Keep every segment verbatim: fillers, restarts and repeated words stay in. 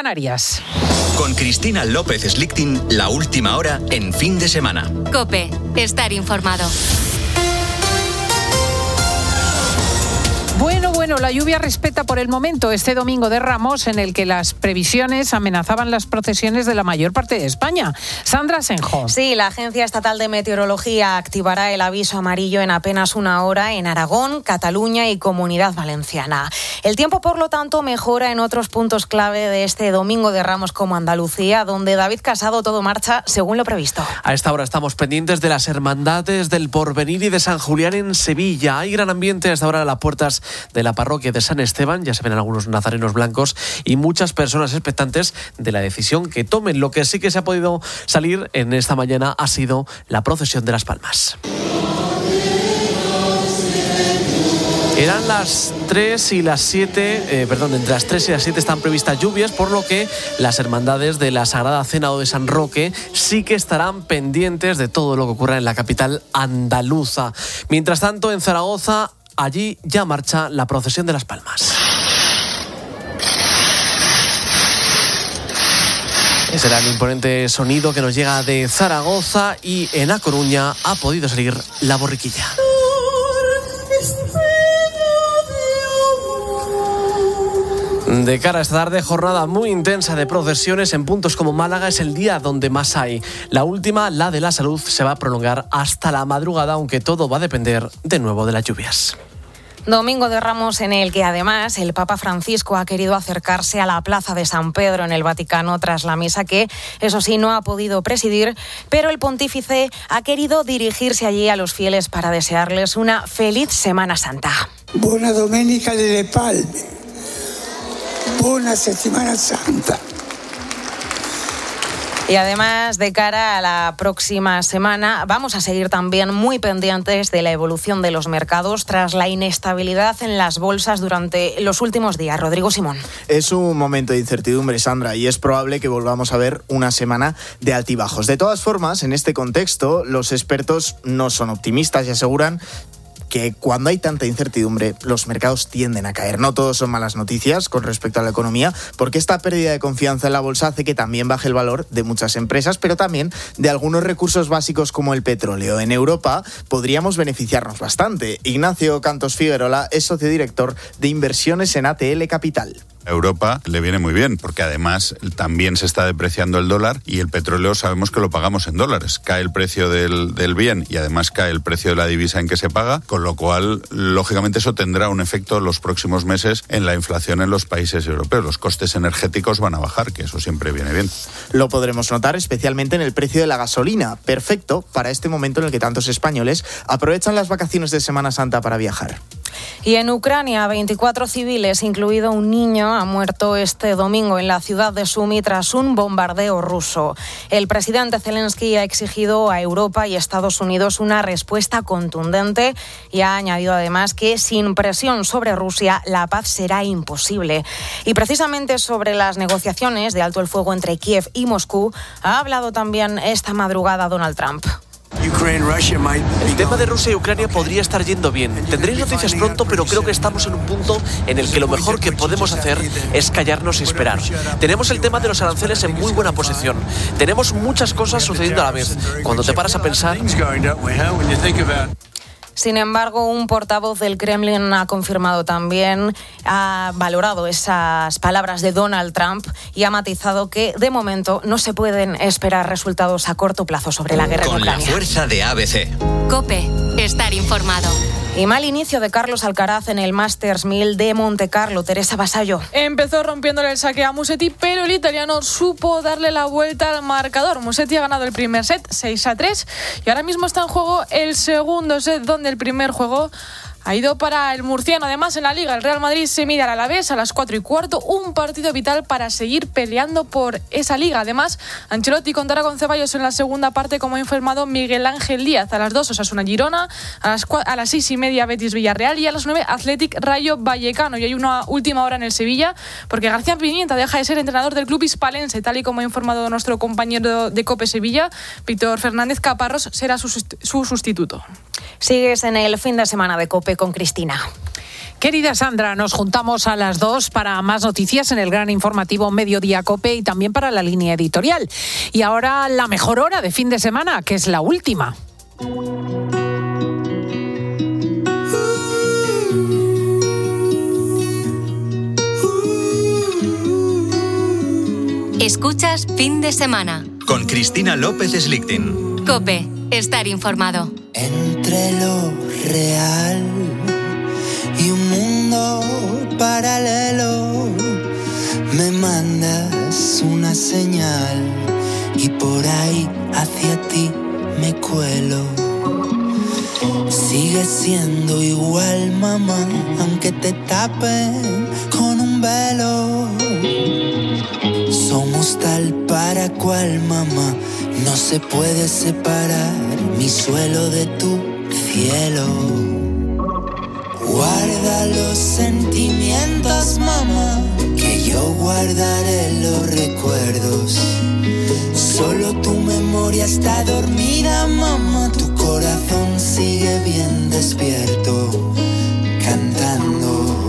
Canarias. Con Cristina López Slichting, la última hora en fin de semana. COPE, estar informado. Bueno, bueno, la lluvia respeta por el momento este domingo de Ramos, en el que las previsiones amenazaban las procesiones de la mayor parte de España. Sandra Senjo. Sí, la Agencia Estatal de Meteorología activará el aviso amarillo en apenas una hora en Aragón, Cataluña y Comunidad Valenciana. El tiempo, por lo tanto, mejora en otros puntos clave de este domingo de Ramos, como Andalucía, donde David Casado todo marcha según lo previsto. A esta hora estamos pendientes de las Hermandades del Porvenir y de San Julián en Sevilla. Hay gran ambiente hasta ahora a las puertas de la parroquia de San Esteban. Ya se ven algunos nazarenos blancos y muchas personas expectantes de la decisión que tomen. Lo que sí que se ha podido salir en esta mañana ha sido la procesión de las Palmas. Eran las tres y las siete, eh, perdón, entre las tres y las siete están previstas lluvias, por lo que las hermandades de la Sagrada Cena o de San Roque sí que estarán pendientes de todo lo que ocurra en la capital andaluza. Mientras tanto, en Zaragoza, allí ya marcha la procesión de las Palmas. Ese era el imponente sonido que nos llega de Zaragoza, y en A Coruña ha podido salir la borriquilla. De cara a esta tarde, jornada muy intensa de procesiones en puntos como Málaga. Es el día donde más hay. La última, la de la Salud, se va a prolongar hasta la madrugada, aunque todo va a depender de nuevo de las lluvias. Domingo de Ramos en el que además el Papa Francisco ha querido acercarse a la Plaza de San Pedro en el Vaticano tras la misa que, eso sí, no ha podido presidir, pero el pontífice ha querido dirigirse allí a los fieles para desearles una feliz Semana Santa. Buona Domenica delle Palme. Buena Semana Santa. Y además, de cara a la próxima semana, vamos a seguir también muy pendientes de la evolución de los mercados tras la inestabilidad en las bolsas durante los últimos días. Rodrigo Simón. Es un momento de incertidumbre, Sandra, y es probable que volvamos a ver una semana de altibajos. De todas formas, en este contexto, los expertos no son optimistas y aseguran que cuando hay tanta incertidumbre, los mercados tienden a caer. No todos son malas noticias con respecto a la economía, porque esta pérdida de confianza en la bolsa hace que también baje el valor de muchas empresas, pero también de algunos recursos básicos como el petróleo. En Europa podríamos beneficiarnos bastante. Ignacio Cantos Figuerola es socio director de inversiones en A T L Capital. A Europa le viene muy bien, porque además también se está depreciando el dólar y el petróleo sabemos que lo pagamos en dólares. Cae el precio del, del bien y además cae el precio de la divisa en que se paga, con lo cual, lógicamente, eso tendrá un efecto en los próximos meses en la inflación en los países europeos. Los costes energéticos van a bajar, que eso siempre viene bien. Lo podremos notar especialmente en el precio de la gasolina, perfecto para este momento en el que tantos españoles aprovechan las vacaciones de Semana Santa para viajar. Y en Ucrania, veinticuatro civiles, incluido un niño, han muerto este domingo en la ciudad de Sumy tras un bombardeo ruso. El presidente Zelensky ha exigido a Europa y Estados Unidos una respuesta contundente y ha añadido además que sin presión sobre Rusia la paz será imposible. Y precisamente sobre las negociaciones de alto el fuego entre Kiev y Moscú ha hablado también esta madrugada Donald Trump. El tema de Rusia y Ucrania podría estar yendo bien. Tendréis noticias pronto, pero creo que estamos en un punto en el que lo mejor que podemos hacer es callarnos y esperar. Tenemos el tema de los aranceles en muy buena posición. Tenemos muchas cosas sucediendo a la vez. Cuando te paras a pensar... Sin embargo, un portavoz del Kremlin ha confirmado también, ha valorado esas palabras de Donald Trump y ha matizado que, de momento, no se pueden esperar resultados a corto plazo sobre la guerra en Ucrania. Con la fuerza de A B C. COPE, estar informado. Y mal inicio de Carlos Alcaraz en el Masters mil de Montecarlo. Teresa Vasallo. Empezó rompiéndole el saque a Musetti, pero el italiano supo darle la vuelta al marcador. Musetti ha ganado el primer set, seis a tres, y ahora mismo está en juego el segundo set, donde el primer juego ha ido para el murciano. Además, en la Liga, el Real Madrid se mide al Alavés a las cuatro y cuarto. Un partido vital para seguir peleando por esa Liga. Además, Ancelotti contará con Ceballos en la segunda parte, como ha informado Miguel Ángel Díaz. A las dos, Osasuna Girona. A las, cu- a las seis y media, Betis Villarreal. Y a las nueve, Athletic Rayo Vallecano. Y hay una última hora en el Sevilla, porque García Pimienta deja de ser entrenador del club hispalense, tal y como ha informado nuestro compañero de COPE Sevilla. Víctor Fernández Caparrós será su, su sustituto. Sigues en el fin de semana de COPE con Cristina. Querida Sandra, nos juntamos a las dos para más noticias en el gran informativo Mediodía COPE y también para la línea editorial. Y ahora la mejor hora de fin de semana, que es la última. Escuchas Fin de Semana. Con Cristina López Slichting. COPE. Estar informado. Entre lo real y un mundo paralelo, me mandas una señal y por ahí hacia ti me cuelo. Sigues siendo igual, mamá, aunque te tapen con un velo. Somos tal para cual, mamá, no se puede separar mi suelo de tu cielo. Guarda los sentimientos, mamá, que yo guardaré los recuerdos. Solo tu memoria está dormida, mamá, tu corazón sigue bien despierto, cantando.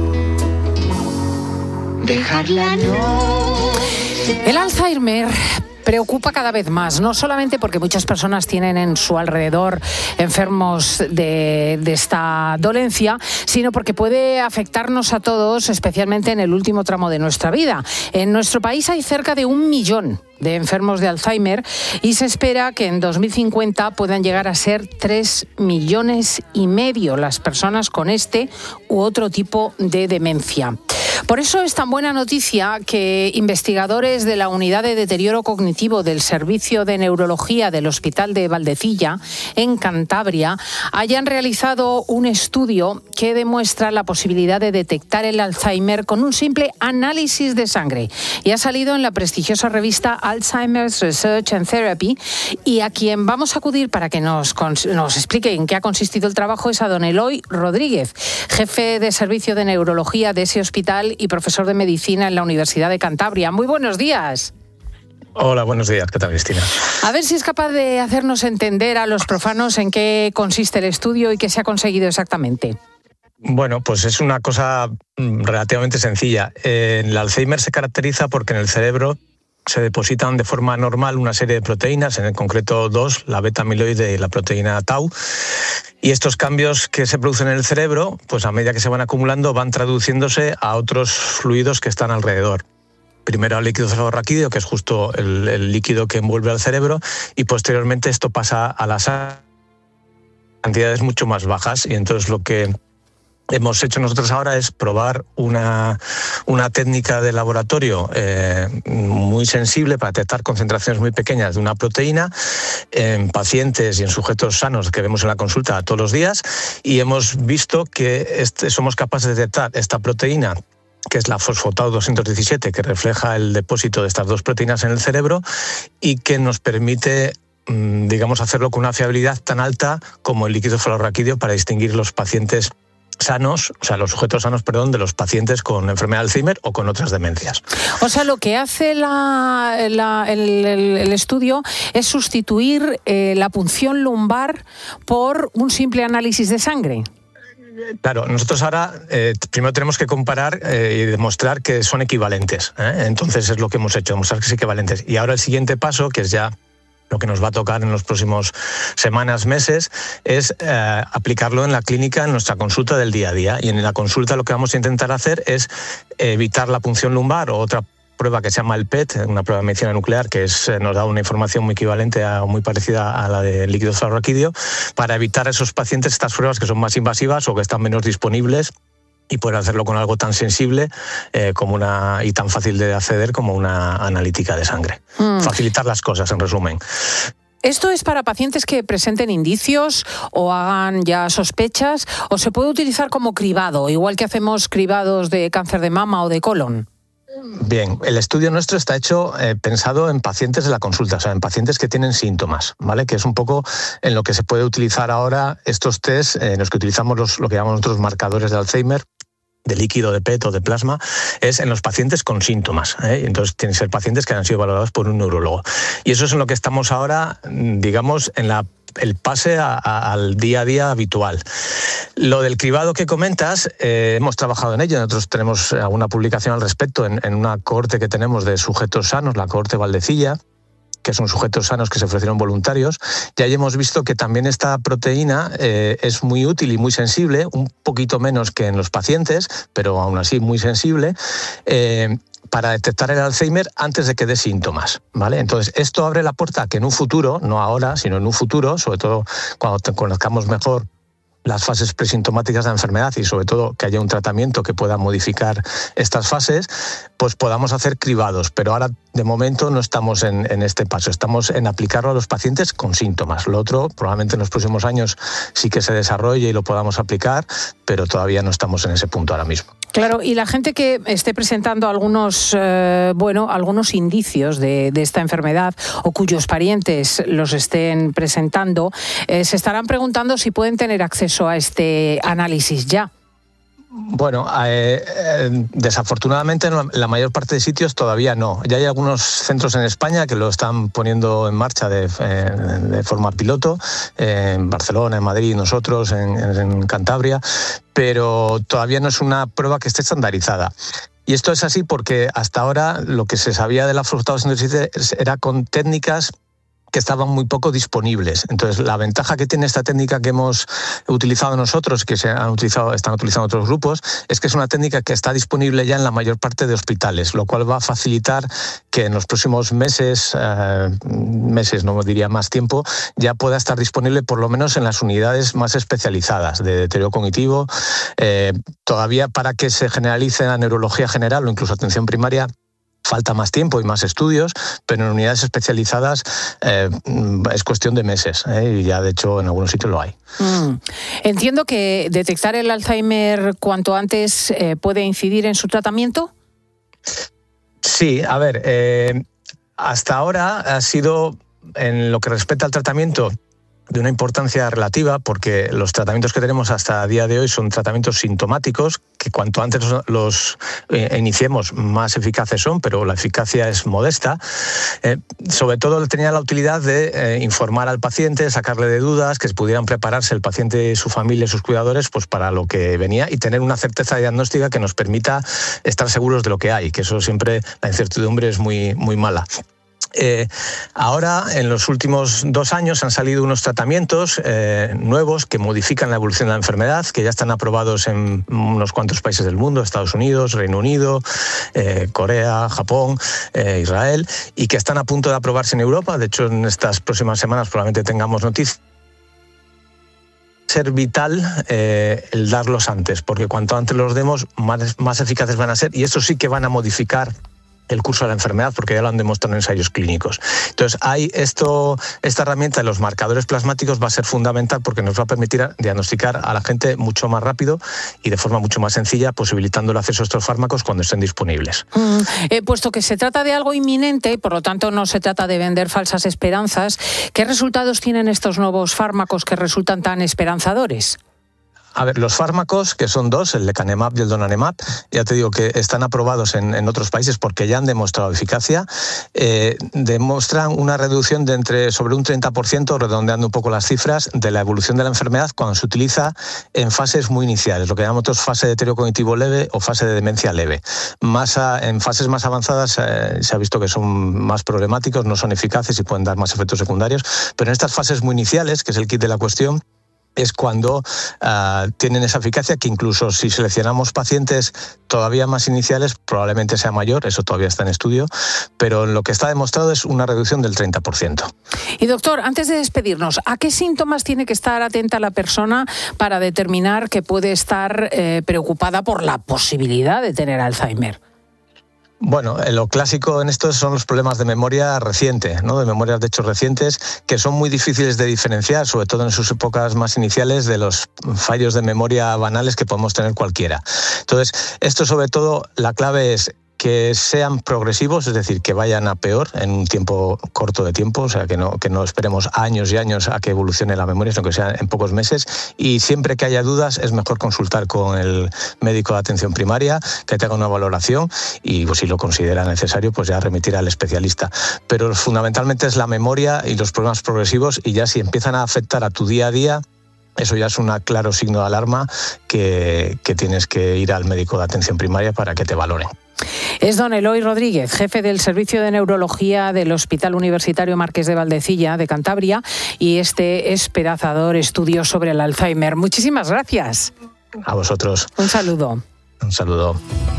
Dejarla no. El Alzheimer preocupa cada vez más, no solamente porque muchas personas tienen en su alrededor enfermos de, de esta dolencia, sino porque puede afectarnos a todos, especialmente en el último tramo de nuestra vida. En nuestro país hay cerca de un millón de enfermos de Alzheimer y se espera que en dos mil cincuenta puedan llegar a ser tres millones y medio las personas con este u otro tipo de demencia. Por eso es tan buena noticia que investigadores de la Unidad de Deterioro Cognitivo del Servicio de Neurología del Hospital de Valdecilla, en Cantabria, hayan realizado un estudio que demuestra la posibilidad de detectar el Alzheimer con un simple análisis de sangre. Y ha salido en la prestigiosa revista Alzheimer's Research and Therapy, y a quien vamos a acudir para que nos, nos explique en qué ha consistido el trabajo es a don Eloy Rodríguez, jefe de Servicio de Neurología de ese hospital y profesor de medicina en la Universidad de Cantabria. Muy buenos días. Hola, buenos días. ¿Qué tal, Cristina? A ver si es capaz de hacernos entender a los profanos en qué consiste el estudio y qué se ha conseguido exactamente. Bueno, pues es una cosa relativamente sencilla. El Alzheimer se caracteriza porque en el cerebro se depositan de forma normal una serie de proteínas, en concreto dos, la beta-amiloide y la proteína tau, y estos cambios que se producen en el cerebro, pues a medida que se van acumulando, van traduciéndose a otros fluidos que están alrededor. Primero al líquido cefalorraquídeo, que es justo el, el líquido que envuelve al cerebro, y posteriormente esto pasa a las cantidades mucho más bajas, y entonces lo que hemos hecho nosotros ahora es probar una, una técnica de laboratorio eh, muy sensible para detectar concentraciones muy pequeñas de una proteína en pacientes y en sujetos sanos que vemos en la consulta todos los días, y hemos visto que este, somos capaces de detectar esta proteína, que es la fosfatado doscientos diecisiete, que refleja el depósito de estas dos proteínas en el cerebro y que nos permite, digamos, hacerlo con una fiabilidad tan alta como el líquido cefalorraquídeo para distinguir los pacientes sanos, o sea, los sujetos sanos, perdón, de los pacientes con enfermedad de Alzheimer o con otras demencias. O sea, lo que hace la, la, el, el, el estudio es sustituir eh, la punción lumbar por un simple análisis de sangre. Claro, nosotros ahora eh, primero tenemos que comparar eh, y demostrar que son equivalentes, ¿eh? Entonces es lo que hemos hecho, demostrar que son equivalentes. Y ahora el siguiente paso, que es ya lo que nos va a tocar en los próximos semanas, meses, es eh, aplicarlo en la clínica, en nuestra consulta del día a día. Y en la consulta lo que vamos a intentar hacer es evitar la punción lumbar o otra prueba que se llama el P E T, una prueba de medicina nuclear que es, nos da una información muy equivalente a, o muy parecida a la del líquido cefalorraquídeo, para evitar a esos pacientes estas pruebas que son más invasivas o que están menos disponibles, y poder hacerlo con algo tan sensible eh, como una y tan fácil de acceder como una analítica de sangre. Mm. Facilitar las cosas, en resumen. ¿Esto es para pacientes que presenten indicios o hagan ya sospechas, o se puede utilizar como cribado, igual que hacemos cribados de cáncer de mama o de colon? Bien, el estudio nuestro está hecho eh, pensado en pacientes de la consulta, o sea, en pacientes que tienen síntomas, ¿vale? Que es un poco en lo que se puede utilizar ahora estos test, eh, en los que utilizamos los, lo que llamamos nosotros marcadores de Alzheimer, de líquido, de P E T o de plasma, es en los pacientes con síntomas, ¿eh? Entonces tienen que ser pacientes que han sido valorados por un neurólogo. Y eso es en lo que estamos ahora, digamos, en la el pase a, a, al día a día habitual. Lo del cribado que comentas, eh, hemos trabajado en ello. Nosotros tenemos alguna publicación al respecto en, en una cohorte que tenemos de sujetos sanos, la cohorte Valdecilla, que son sujetos sanos que se ofrecieron voluntarios. Y ahí hemos visto que también esta proteína eh, es muy útil y muy sensible, un poquito menos que en los pacientes, pero aún así muy sensible, eh, para detectar el Alzheimer antes de que dé síntomas, ¿vale? Entonces, esto abre la puerta a que en un futuro, no ahora, sino en un futuro, sobre todo cuando te conozcamos mejor las fases presintomáticas de la enfermedad y sobre todo que haya un tratamiento que pueda modificar estas fases, pues podamos hacer cribados. Pero ahora, de momento, no estamos en, en este paso. Estamos en aplicarlo a los pacientes con síntomas. Lo otro, probablemente en los próximos años sí que se desarrolle y lo podamos aplicar, pero todavía no estamos en ese punto ahora mismo. Claro, y la gente que esté presentando algunos, eh, bueno, algunos indicios de, de esta enfermedad o cuyos parientes los estén presentando, eh, se estarán preguntando si pueden tener acceso a este análisis ya. Bueno, eh, eh, desafortunadamente en la mayor parte de sitios todavía no. Ya hay algunos centros en España que lo están poniendo en marcha de, eh, de forma piloto, eh, en Barcelona, en Madrid, nosotros, en, en Cantabria, pero todavía no es una prueba que esté estandarizada. Y esto es así porque hasta ahora lo que se sabía de la fosfatosíntesis era con técnicas que estaban muy poco disponibles. Entonces, la ventaja que tiene esta técnica que hemos utilizado nosotros, que se han utilizado, están utilizando otros grupos, es que es una técnica que está disponible ya en la mayor parte de hospitales, lo cual va a facilitar que en los próximos meses, eh, meses, no diría más tiempo, ya pueda estar disponible por lo menos en las unidades más especializadas de deterioro cognitivo. Eh, todavía para que se generalice la neurología general o incluso atención primaria, falta más tiempo y más estudios, pero en unidades especializadas eh, es cuestión de meses, ¿eh? Y ya de hecho en algunos sitios lo hay. Mm. Entiendo que detectar el Alzheimer cuanto antes eh, puede incidir en su tratamiento. Sí, a ver, eh, hasta ahora ha sido, en lo que respecta al tratamiento, de una importancia relativa, porque los tratamientos que tenemos hasta el día de hoy son tratamientos sintomáticos, que cuanto antes los eh, iniciemos más eficaces son, pero la eficacia es modesta. Eh, sobre todo tenía la utilidad de eh, informar al paciente, sacarle de dudas, que pudieran prepararse el paciente, su familia y sus cuidadores pues para lo que venía y tener una certeza diagnóstica que nos permita estar seguros de lo que hay, que eso siempre, la incertidumbre es muy, muy mala. Eh, ahora, en los últimos dos años, han salido unos tratamientos eh, nuevos que modifican la evolución de la enfermedad, que ya están aprobados en unos cuantos países del mundo, Estados Unidos, Reino Unido, eh, Corea, Japón, eh, Israel, y que están a punto de aprobarse en Europa. De hecho, en estas próximas semanas probablemente tengamos noticias. Ser vital eh, el darlos antes, porque cuanto antes los demos, más, más eficaces van a ser, y eso sí que van a modificar el curso de la enfermedad, porque ya lo han demostrado en ensayos clínicos. Entonces, hay esto, esta herramienta de los marcadores plasmáticos va a ser fundamental porque nos va a permitir diagnosticar a la gente mucho más rápido y de forma mucho más sencilla, posibilitando el acceso a estos fármacos cuando estén disponibles. Mm, eh, puesto que se trata de algo inminente, por lo tanto no se trata de vender falsas esperanzas, ¿qué resultados tienen estos nuevos fármacos que resultan tan esperanzadores? A ver, los fármacos, que son dos, el lecanemab y el donanemab, ya te digo que están aprobados en, en otros países porque ya han demostrado eficacia, eh, demuestran una reducción de entre sobre un treinta por ciento, redondeando un poco las cifras, de la evolución de la enfermedad cuando se utiliza en fases muy iniciales, lo que llamamos nosotros fase de deterioro cognitivo leve o fase de demencia leve. Más a, en fases más avanzadas eh, se ha visto que son más problemáticos, no son eficaces y pueden dar más efectos secundarios, pero en estas fases muy iniciales, que es el kit de la cuestión, es cuando uh, tienen esa eficacia que incluso si seleccionamos pacientes todavía más iniciales probablemente sea mayor, eso todavía está en estudio, pero lo que está demostrado es una reducción del treinta por ciento. Y doctor, antes de despedirnos, ¿a qué síntomas tiene que estar atenta la persona para determinar que puede estar eh, preocupada por la posibilidad de tener Alzheimer? Bueno, lo clásico en esto son los problemas de memoria reciente, ¿no? De memorias de hechos recientes, que son muy difíciles de diferenciar, sobre todo en sus épocas más iniciales, de los fallos de memoria banales que podemos tener cualquiera. Entonces, esto sobre todo, la clave es que sean progresivos, es decir, que vayan a peor en un tiempo corto de tiempo, o sea, que no, que no esperemos años y años a que evolucione la memoria, sino que sea en pocos meses. Y siempre que haya dudas es mejor consultar con el médico de atención primaria, que te haga una valoración y pues, si lo considera necesario, pues ya remitir al especialista. Pero fundamentalmente es la memoria y los problemas progresivos, y ya si empiezan a afectar a tu día a día, eso ya es un claro signo de alarma que, que tienes que ir al médico de atención primaria para que te valoren. Es don Eloy Rodríguez, jefe del Servicio de Neurología del Hospital Universitario Marqués de Valdecilla de Cantabria, y este esperanzador estudio sobre el Alzheimer. Muchísimas gracias. A vosotros. Un saludo. Un saludo.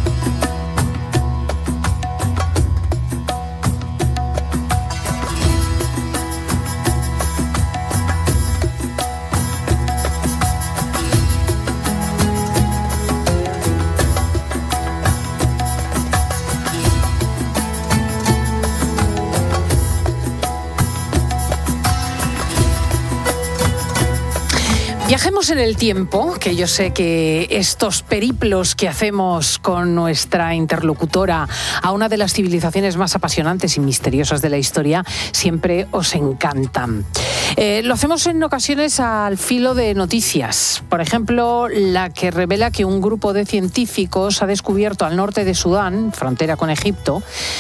Viajemos en el tiempo, que yo sé que estos periplos que hacemos con nuestra interlocutora a una de las civilizaciones más apasionantes y misteriosas de la historia siempre os encantan. Eh, lo hacemos en ocasiones al filo de noticias. Por ejemplo, la que revela que un grupo de científicos ha descubierto al norte de Sudán, frontera con Egipto,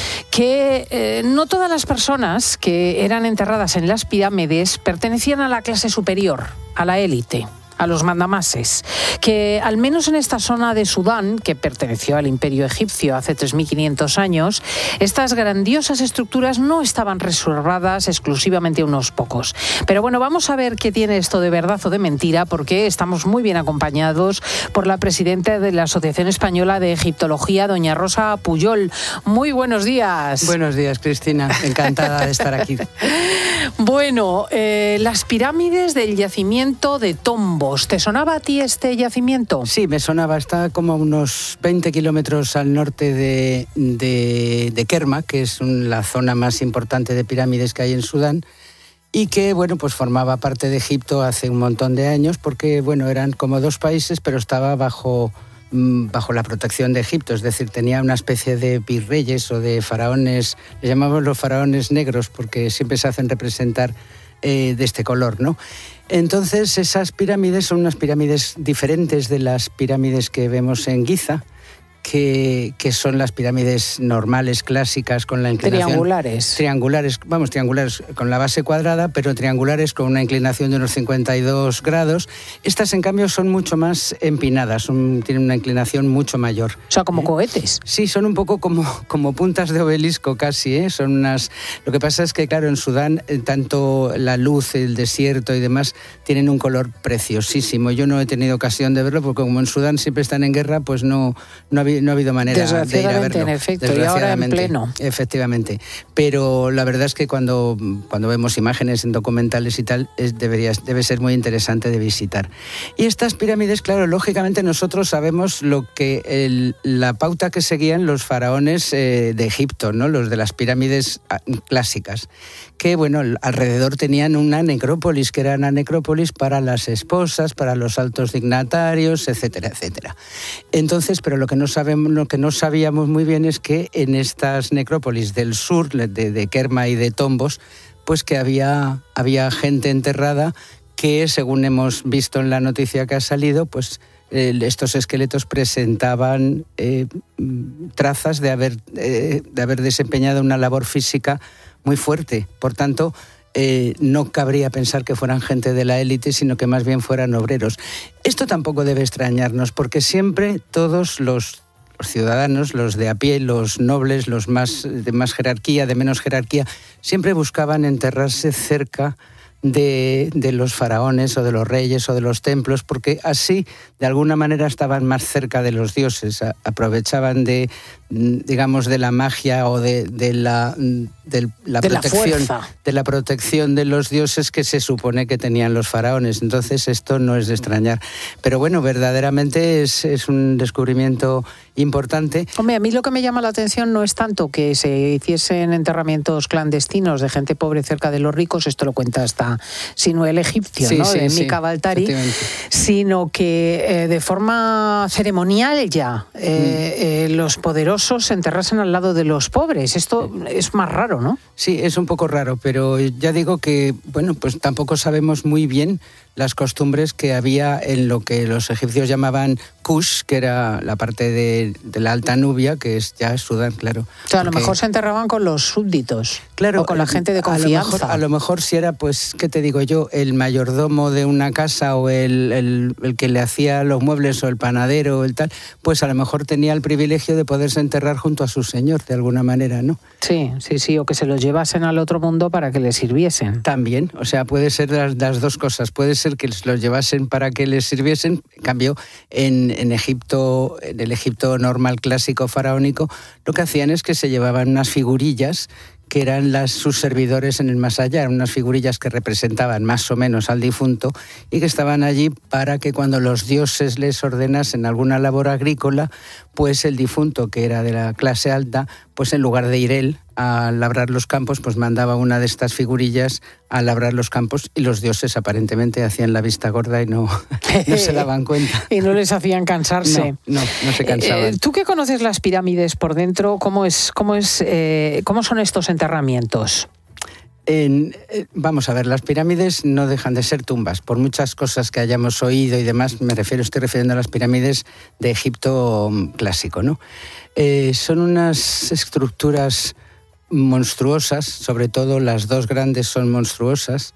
que eh, no todas las personas que eran enterradas en las pirámides pertenecían a la clase superior, a la élite, a los mandamases, que al menos en esta zona de Sudán, que perteneció al Imperio egipcio hace tres mil quinientos años, estas grandiosas estructuras no estaban reservadas exclusivamente a unos pocos. Pero bueno, vamos a ver qué tiene esto de verdad o de mentira, porque estamos muy bien acompañados por la presidenta de la Asociación Española de Egiptología, doña Rosa Pujol. Muy buenos días. Buenos días, Cristina. Encantada de estar aquí. Bueno, eh, las pirámides del yacimiento de Tombo. ¿Te sonaba a ti este yacimiento? Sí, me sonaba. Está como a unos veinte kilómetros al norte de, de, de Kerma, que es un, la zona más importante de pirámides que hay en Sudán, y que, bueno, pues formaba parte de Egipto hace un montón de años, porque, bueno, eran como dos países, pero estaba bajo, bajo la protección de Egipto, es decir, tenía una especie de virreyes o de faraones, les llamamos los faraones negros, porque siempre se hacen representar eh, de este color, ¿no? Entonces, esas pirámides son unas pirámides diferentes de las pirámides que vemos en Giza, que, que son las pirámides normales, clásicas, con la inclinación... Triangulares. Triangulares, vamos, triangulares con la base cuadrada, pero triangulares con una inclinación de unos cincuenta y dos grados. Estas, en cambio, son mucho más empinadas, son, tienen una inclinación mucho mayor. O sea, como cohetes. Sí, son un poco como, como puntas de obelisco casi, ¿eh? Son unas... Lo que pasa es que, claro, en Sudán, tanto la luz, el desierto y demás, tienen un color preciosísimo. Yo no he tenido ocasión de verlo, porque como en Sudán siempre están en guerra, pues no, no había no ha habido manera de ir a verlo. En efecto, y ahora en pleno. Efectivamente. Pero la verdad es que cuando, cuando vemos imágenes en documentales y tal, es, debería, debe ser muy interesante de visitar. Y estas pirámides, claro, lógicamente nosotros sabemos lo que el, la pauta que seguían los faraones eh, de Egipto, ¿no? Los de las pirámides clásicas, que, bueno, alrededor tenían una necrópolis, que era una necrópolis para las esposas, para los altos dignatarios, etcétera, etcétera. Entonces, pero lo que no sabemos Lo que no sabíamos muy bien es que en estas necrópolis del sur, de, de Kerma y de Tombos, pues que había, había gente enterrada que, según hemos visto en la noticia que ha salido, pues eh, estos esqueletos presentaban eh, trazas de haber, eh, de haber desempeñado una labor física muy fuerte. Por tanto, Eh, no cabría pensar que fueran gente de la élite, sino que más bien fueran obreros. Esto tampoco debe extrañarnos, porque siempre todos los, los ciudadanos, los de a pie, los nobles, los más de más jerarquía, de menos jerarquía, siempre buscaban enterrarse cerca de, de los faraones o de los reyes o de los templos, porque así, de alguna manera, estaban más cerca de los dioses, a, aprovechaban de, digamos, de la magia o de, de la de la de protección la de la protección de los dioses que se supone que tenían los faraones. Entonces esto no es de extrañar. Pero bueno, verdaderamente es, es un descubrimiento importante. Hombre, a mí lo que me llama la atención no es tanto que se hiciesen enterramientos clandestinos de gente pobre cerca de los ricos, esto lo cuenta hasta Sino el egipcio, sí, ¿no? Sí, de sí, Mika Baltari, sino que eh, de forma ceremonial ya eh, mm. eh, los poderosos se enterrasen al lado de los pobres. Esto es más raro, ¿no? Sí, es un poco raro, pero ya digo que, bueno, pues tampoco sabemos muy bien las costumbres que había en lo que los egipcios llamaban Kush, que era la parte de, de la Alta Nubia, que es ya Sudán, claro. O sea, a lo mejor se enterraban con los súbditos, claro, o con la gente de confianza. A lo mejor, a lo mejor si era, pues, ¿qué te digo yo? El mayordomo de una casa o el, el, el que le hacía los muebles o el panadero o el tal, pues a lo mejor tenía el privilegio de poderse enterrar junto a su señor, de alguna manera, ¿no? Sí, sí, sí, o que se los llevasen al otro mundo para que les sirviesen. También, o sea, puede ser las, las dos cosas. Puede ser que los llevasen para que les sirviesen. En cambio, en, en Egipto, en el Egipto normal, clásico, faraónico, lo que hacían es que se llevaban unas figurillas que eran las, sus servidores en el más allá, eran unas figurillas que representaban más o menos al difunto y que estaban allí para que cuando los dioses les ordenasen alguna labor agrícola, pues el difunto, que era de la clase alta, pues en lugar de ir él a labrar los campos, pues mandaba una de estas figurillas a labrar los campos y los dioses aparentemente hacían la vista gorda y no, no se daban cuenta. Y no les hacían cansarse. No, no, no se cansaban. Eh, Tú que conoces las pirámides por dentro, ¿cómo es, cómo es, eh, cómo son estos enterramientos? En, eh, vamos a ver, las pirámides no dejan de ser tumbas, por muchas cosas que hayamos oído y demás, me refiero, estoy refiriendo a las pirámides de Egipto clásico, ¿no? Eh, son unas estructuras monstruosas, sobre todo las dos grandes son monstruosas,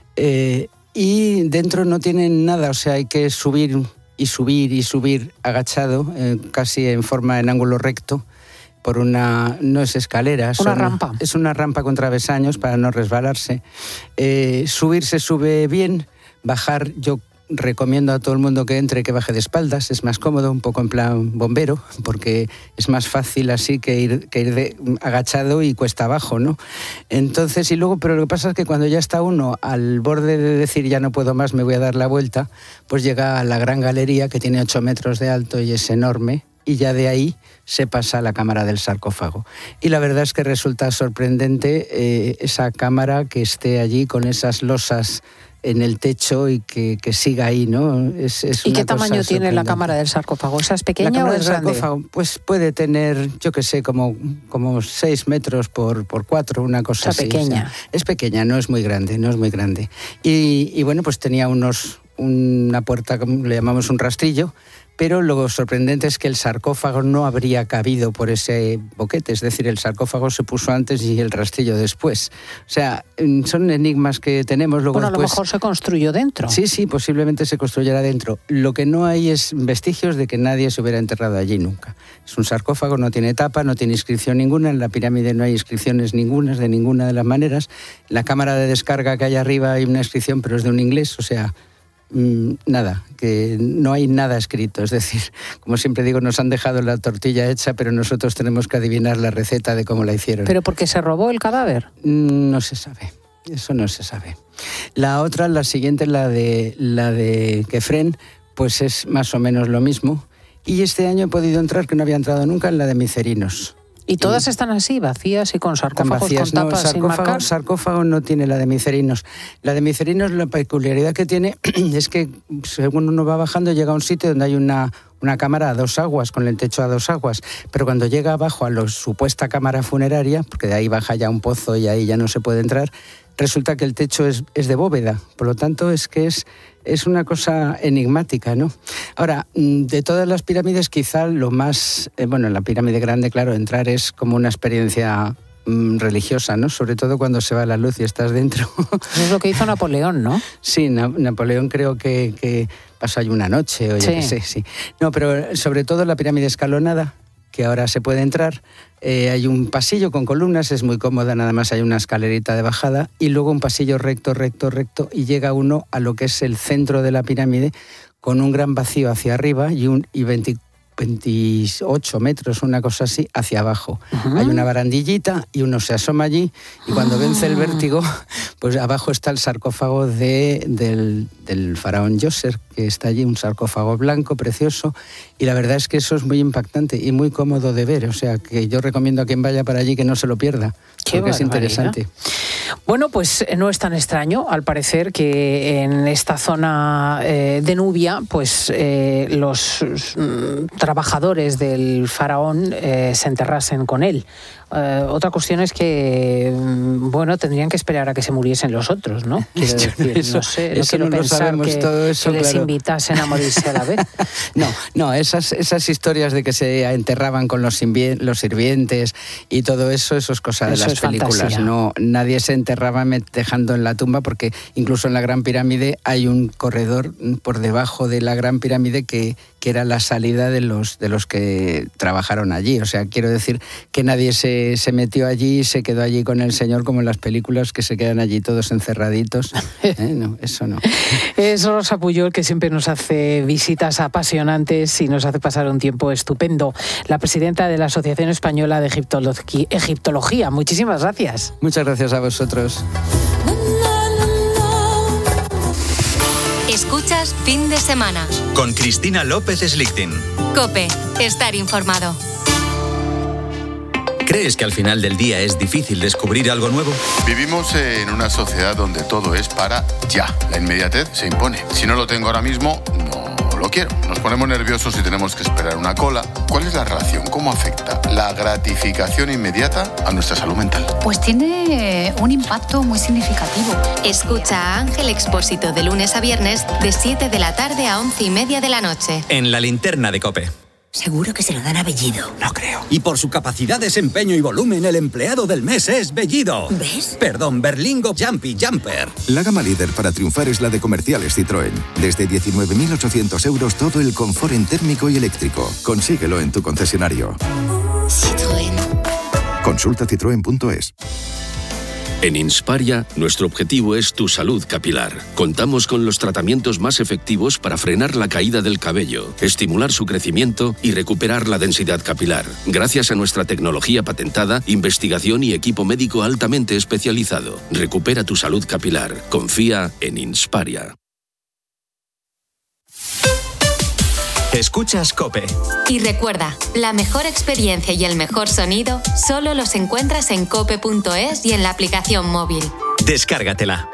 eh, y dentro no tienen nada, o sea, hay que subir y subir y subir agachado, eh, casi en forma en ángulo recto, por una, no es escalera, una son, rampa. Es una rampa con travesaños para no resbalarse. Eh, subir se sube bien, bajar yo recomiendo a todo el mundo que entre que baje de espaldas, es más cómodo, un poco en plan bombero, porque es más fácil así que ir, que ir de, agachado y cuesta abajo, ¿no? Entonces, y luego, pero lo que pasa es que cuando ya está uno al borde de decir ya no puedo más, me voy a dar la vuelta, pues llega a la gran galería que tiene ocho metros de alto y es enorme, y ya de ahí se pasa a la cámara del sarcófago. Y la verdad es que resulta sorprendente eh, esa cámara que esté allí con esas losas en el techo y que, que siga ahí, ¿no? Es, es ¿Y qué tamaño tiene la cámara del sarcófago? ¿Esa es pequeña o es grande? Pues puede tener, yo qué sé, como, como seis metros por, por cuatro, una cosa o sea, así. pequeña. O sea, es pequeña, no es muy grande, no es muy grande. Y, y bueno, pues tenía unos, una puerta, le llamamos un rastrillo, pero lo sorprendente es que el sarcófago no habría cabido por ese boquete, es decir, el sarcófago se puso antes y el rastrillo después. O sea, son enigmas que tenemos. Luego bueno, después, a lo mejor se construyó dentro. Sí, sí, posiblemente se construyera dentro. Lo que no hay es vestigios de que nadie se hubiera enterrado allí nunca. Es un sarcófago, no tiene tapa, no tiene inscripción ninguna, en la pirámide no hay inscripciones ningunas, de ninguna de las maneras. En la cámara de descarga que hay arriba hay una inscripción, pero es de un inglés, o sea... nada, que no hay nada escrito, es decir, como siempre digo, nos han dejado la tortilla hecha, pero nosotros tenemos que adivinar la receta de cómo la hicieron. ¿Pero porque se robó el cadáver? No se sabe, eso no se sabe. La otra, la siguiente, la de, la de Kefren, pues es más o menos lo mismo, y este año he podido entrar, que no había entrado nunca, en la de Micerinos. ¿Y todas y están así, vacías y con sarcófagos vacías, con tapas no, sin marcar? Sarcófago no tiene la de Micerinos. La de Micerinos, la peculiaridad que tiene es que según uno va bajando llega a un sitio donde hay una, una cámara a dos aguas, con el techo a dos aguas, pero cuando llega abajo a la supuesta cámara funeraria, porque de ahí baja ya un pozo y ahí ya no se puede entrar, resulta que el techo es, es de bóveda, por lo tanto es que es, es una cosa enigmática, ¿no? Ahora, de todas las pirámides quizá lo más, eh, bueno, en la pirámide grande, claro, entrar es como una experiencia mm, religiosa, ¿no? Sobre todo cuando se va la luz y estás dentro. Eso es lo que hizo Napoleón, ¿no? Sí, Na- Napoleón creo que, que pasó ahí una noche, o yo Sí. qué sé, sí. No, pero sobre todo la pirámide escalonada, que ahora se puede entrar, eh, hay un pasillo con columnas, es muy cómoda, nada más hay una escalerita de bajada y luego un pasillo recto, recto, recto y llega uno a lo que es el centro de la pirámide con un gran vacío hacia arriba y, un, y veinte, veintiocho metros, una cosa así, hacia abajo. Uh-huh. Hay una barandillita y uno se asoma allí y cuando uh-huh. vence el vértigo, pues abajo está el sarcófago de, del, del faraón Djoser, que está allí, un sarcófago blanco, precioso, y la verdad es que eso es muy impactante y muy cómodo de ver, o sea que yo recomiendo a quien vaya para allí que no se lo pierda, Qué porque es interesante. Bueno, pues no es tan extraño, al parecer, que en esta zona eh, de Nubia, pues eh, los mm, trabajadores del faraón eh, se enterrasen con él. Eh, otra cuestión es que, bueno, tendrían que esperar a que se muriesen los otros, ¿no? Quiero decir, eso, no sé, no eso quiero no lo pensar sabemos que, todo eso, que les claro. invitasen a morirse a la vez. No, no, esas, esas historias de que se enterraban con los, invien- los sirvientes y todo eso, eso es cosa de Eso las es películas. fantasía. No, nadie se enterraba dejando en la tumba, porque incluso en la Gran Pirámide hay un corredor por debajo de la Gran Pirámide que, que era la salida de los, de los que trabajaron allí. O sea, quiero decir que nadie se, se metió allí y se quedó allí con el señor como en las películas, que se quedan allí todos encerraditos. ¿Eh? No, eso no. Es Rosa Puyol, que siempre nos hace visitas apasionantes y nos hace pasar un tiempo estupendo. La presidenta de la Asociación Española de Egiptolo- Egiptología. Muchísimas gracias. Muchas gracias a vosotros. Escuchas Fin de Semana. Con Cristina López Slichting. COPE. Estar informado. ¿Crees que al final del día es difícil descubrir algo nuevo? Vivimos en una sociedad donde todo es para ya. La inmediatez se impone. Si no lo tengo ahora mismo, no lo quiero. Nos ponemos nerviosos y tenemos que esperar una cola. ¿Cuál es la relación? ¿Cómo afecta la gratificación inmediata a nuestra salud mental? Pues tiene un impacto muy significativo. Escucha a Ángel Expósito de lunes a viernes de siete de la tarde a once y media de la noche. En la linterna de COPE. Seguro que se lo dan a Bellido. No creo. Y por su capacidad, desempeño y volumen, el empleado del mes es Bellido. ¿Ves? Perdón, Berlingo Jumpy Jumper. La gama líder para triunfar es la de Comerciales Citroën. Desde diecinueve mil ochocientos euros todo el confort en térmico y eléctrico. Consíguelo en tu concesionario. Citroën. Consulta citroen punto es. En Insparia, nuestro objetivo es tu salud capilar. Contamos con los tratamientos más efectivos para frenar la caída del cabello, estimular su crecimiento y recuperar la densidad capilar. Gracias a nuestra tecnología patentada, investigación y equipo médico altamente especializado. Recupera tu salud capilar. Confía en Insparia. Escuchas COPE. Y recuerda, la mejor experiencia y el mejor sonido solo los encuentras en cope punto es y en la aplicación móvil. Descárgatela.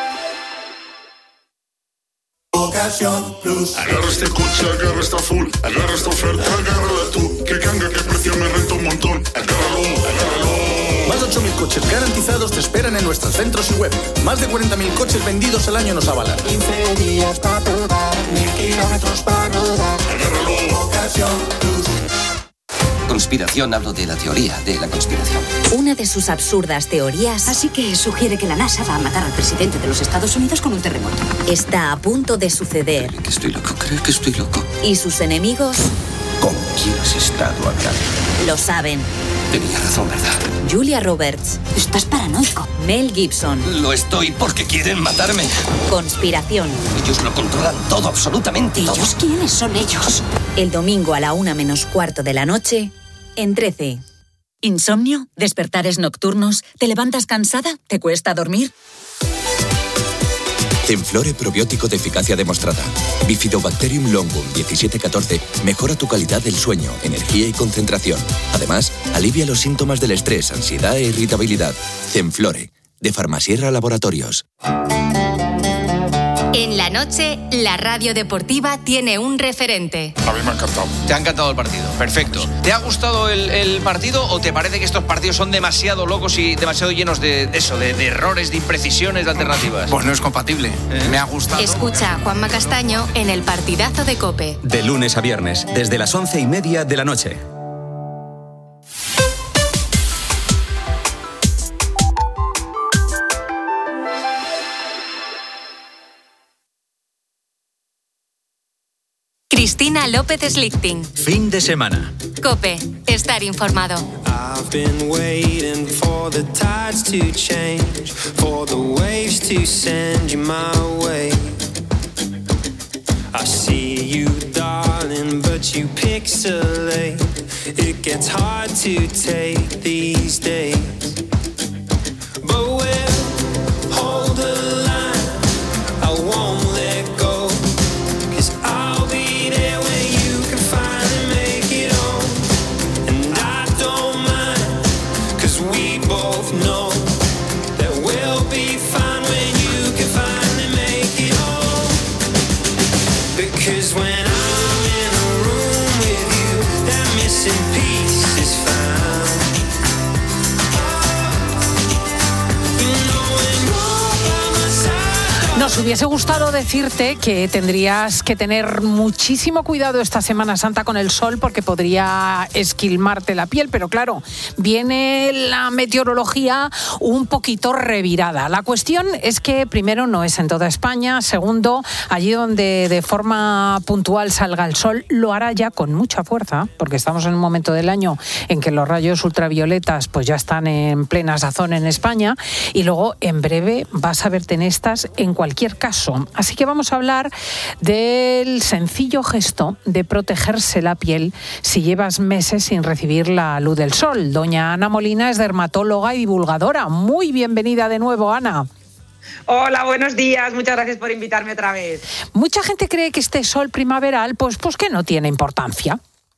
Ocasión Plus. Agarra este coche, agarra esta full, agarra esta oferta, agárrala tú. Que canga, que precio me renta un montón. Agárralo, agárralo. Más de ocho mil coches garantizados te esperan en nuestros centros y web. Más de cuarenta mil coches vendidos al año nos avalan. quince días para probar, mil kilómetros para rodar. Agárralo, Ocasión Plus. Conspiración, hablo de la teoría de la conspiración. Una de sus absurdas teorías. Así que sugiere que la NASA va a matar al presidente de los Estados Unidos con un terremoto. Está a punto de suceder. Creo que estoy loco, creo que estoy loco. Y sus enemigos. ¿Con quién has estado hablando? Lo saben. Tenía razón, ¿verdad? Julia Roberts. Estás paranoico. Mel Gibson. Lo estoy porque quieren matarme. Conspiración. Ellos lo controlan todo, absolutamente todo. ¿Ellos quiénes son ellos? El domingo a la una menos cuarto de la noche, en trece. ¿Insomnio? ¿Despertares nocturnos? ¿Te levantas cansada? ¿Te cuesta dormir? Zenflore probiótico de eficacia demostrada. Bifidobacterium longum diecisiete catorce mejora tu calidad del sueño, energía y concentración. Además, alivia los síntomas del estrés, ansiedad e irritabilidad. Zenflore, de Farmasierra Laboratorios. En la noche, la radio deportiva tiene un referente. A mí me ha encantado. Te ha encantado el partido, perfecto. ¿Te ha gustado el, el partido o te parece que estos partidos son demasiado locos y demasiado llenos de, de eso, de, de errores, de imprecisiones, de alternativas? Pues no es compatible. ¿Eh? Me ha gustado. Escucha a Juanma Castaño en el partidazo de COPE. De lunes a viernes, desde las once y media de la noche. Cristina López Slichting. Fin de semana. COPE. Estar informado. I've been waiting for the tides to change, for the waves to send you my way. I see you, darling, but that you pixelate. It gets hard to take these days. But we'll hold the line, I won't let go. Cause I'll be there when you can finally make it home. And I don't mind, cause we both know that we'll be fine when you can finally make it home. Because when I'm in a room with you, that missing piece is found. Nos hubiese gustado decirte que tendrías que tener muchísimo cuidado esta Semana Santa con el sol porque podría esquilmarte la piel, pero claro, viene la meteorología un poquito revirada. La cuestión es que primero no es en toda España, segundo, allí donde de forma puntual salga el sol, lo hará ya con mucha fuerza, porque estamos en un momento del año en que los rayos ultravioletas pues ya están en plena sazón en España, y luego en breve vas a verte en estas en cualquier caso. Así que vamos a hablar del sencillo gesto de protegerse la piel si llevas meses sin recibir la luz del sol. Doña Ana Molina es dermatóloga y divulgadora. Muy bienvenida de nuevo, Ana. Hola, buenos días. Muchas gracias por invitarme otra vez. Mucha gente cree que este sol primaveral, pues, pues que no tiene importancia.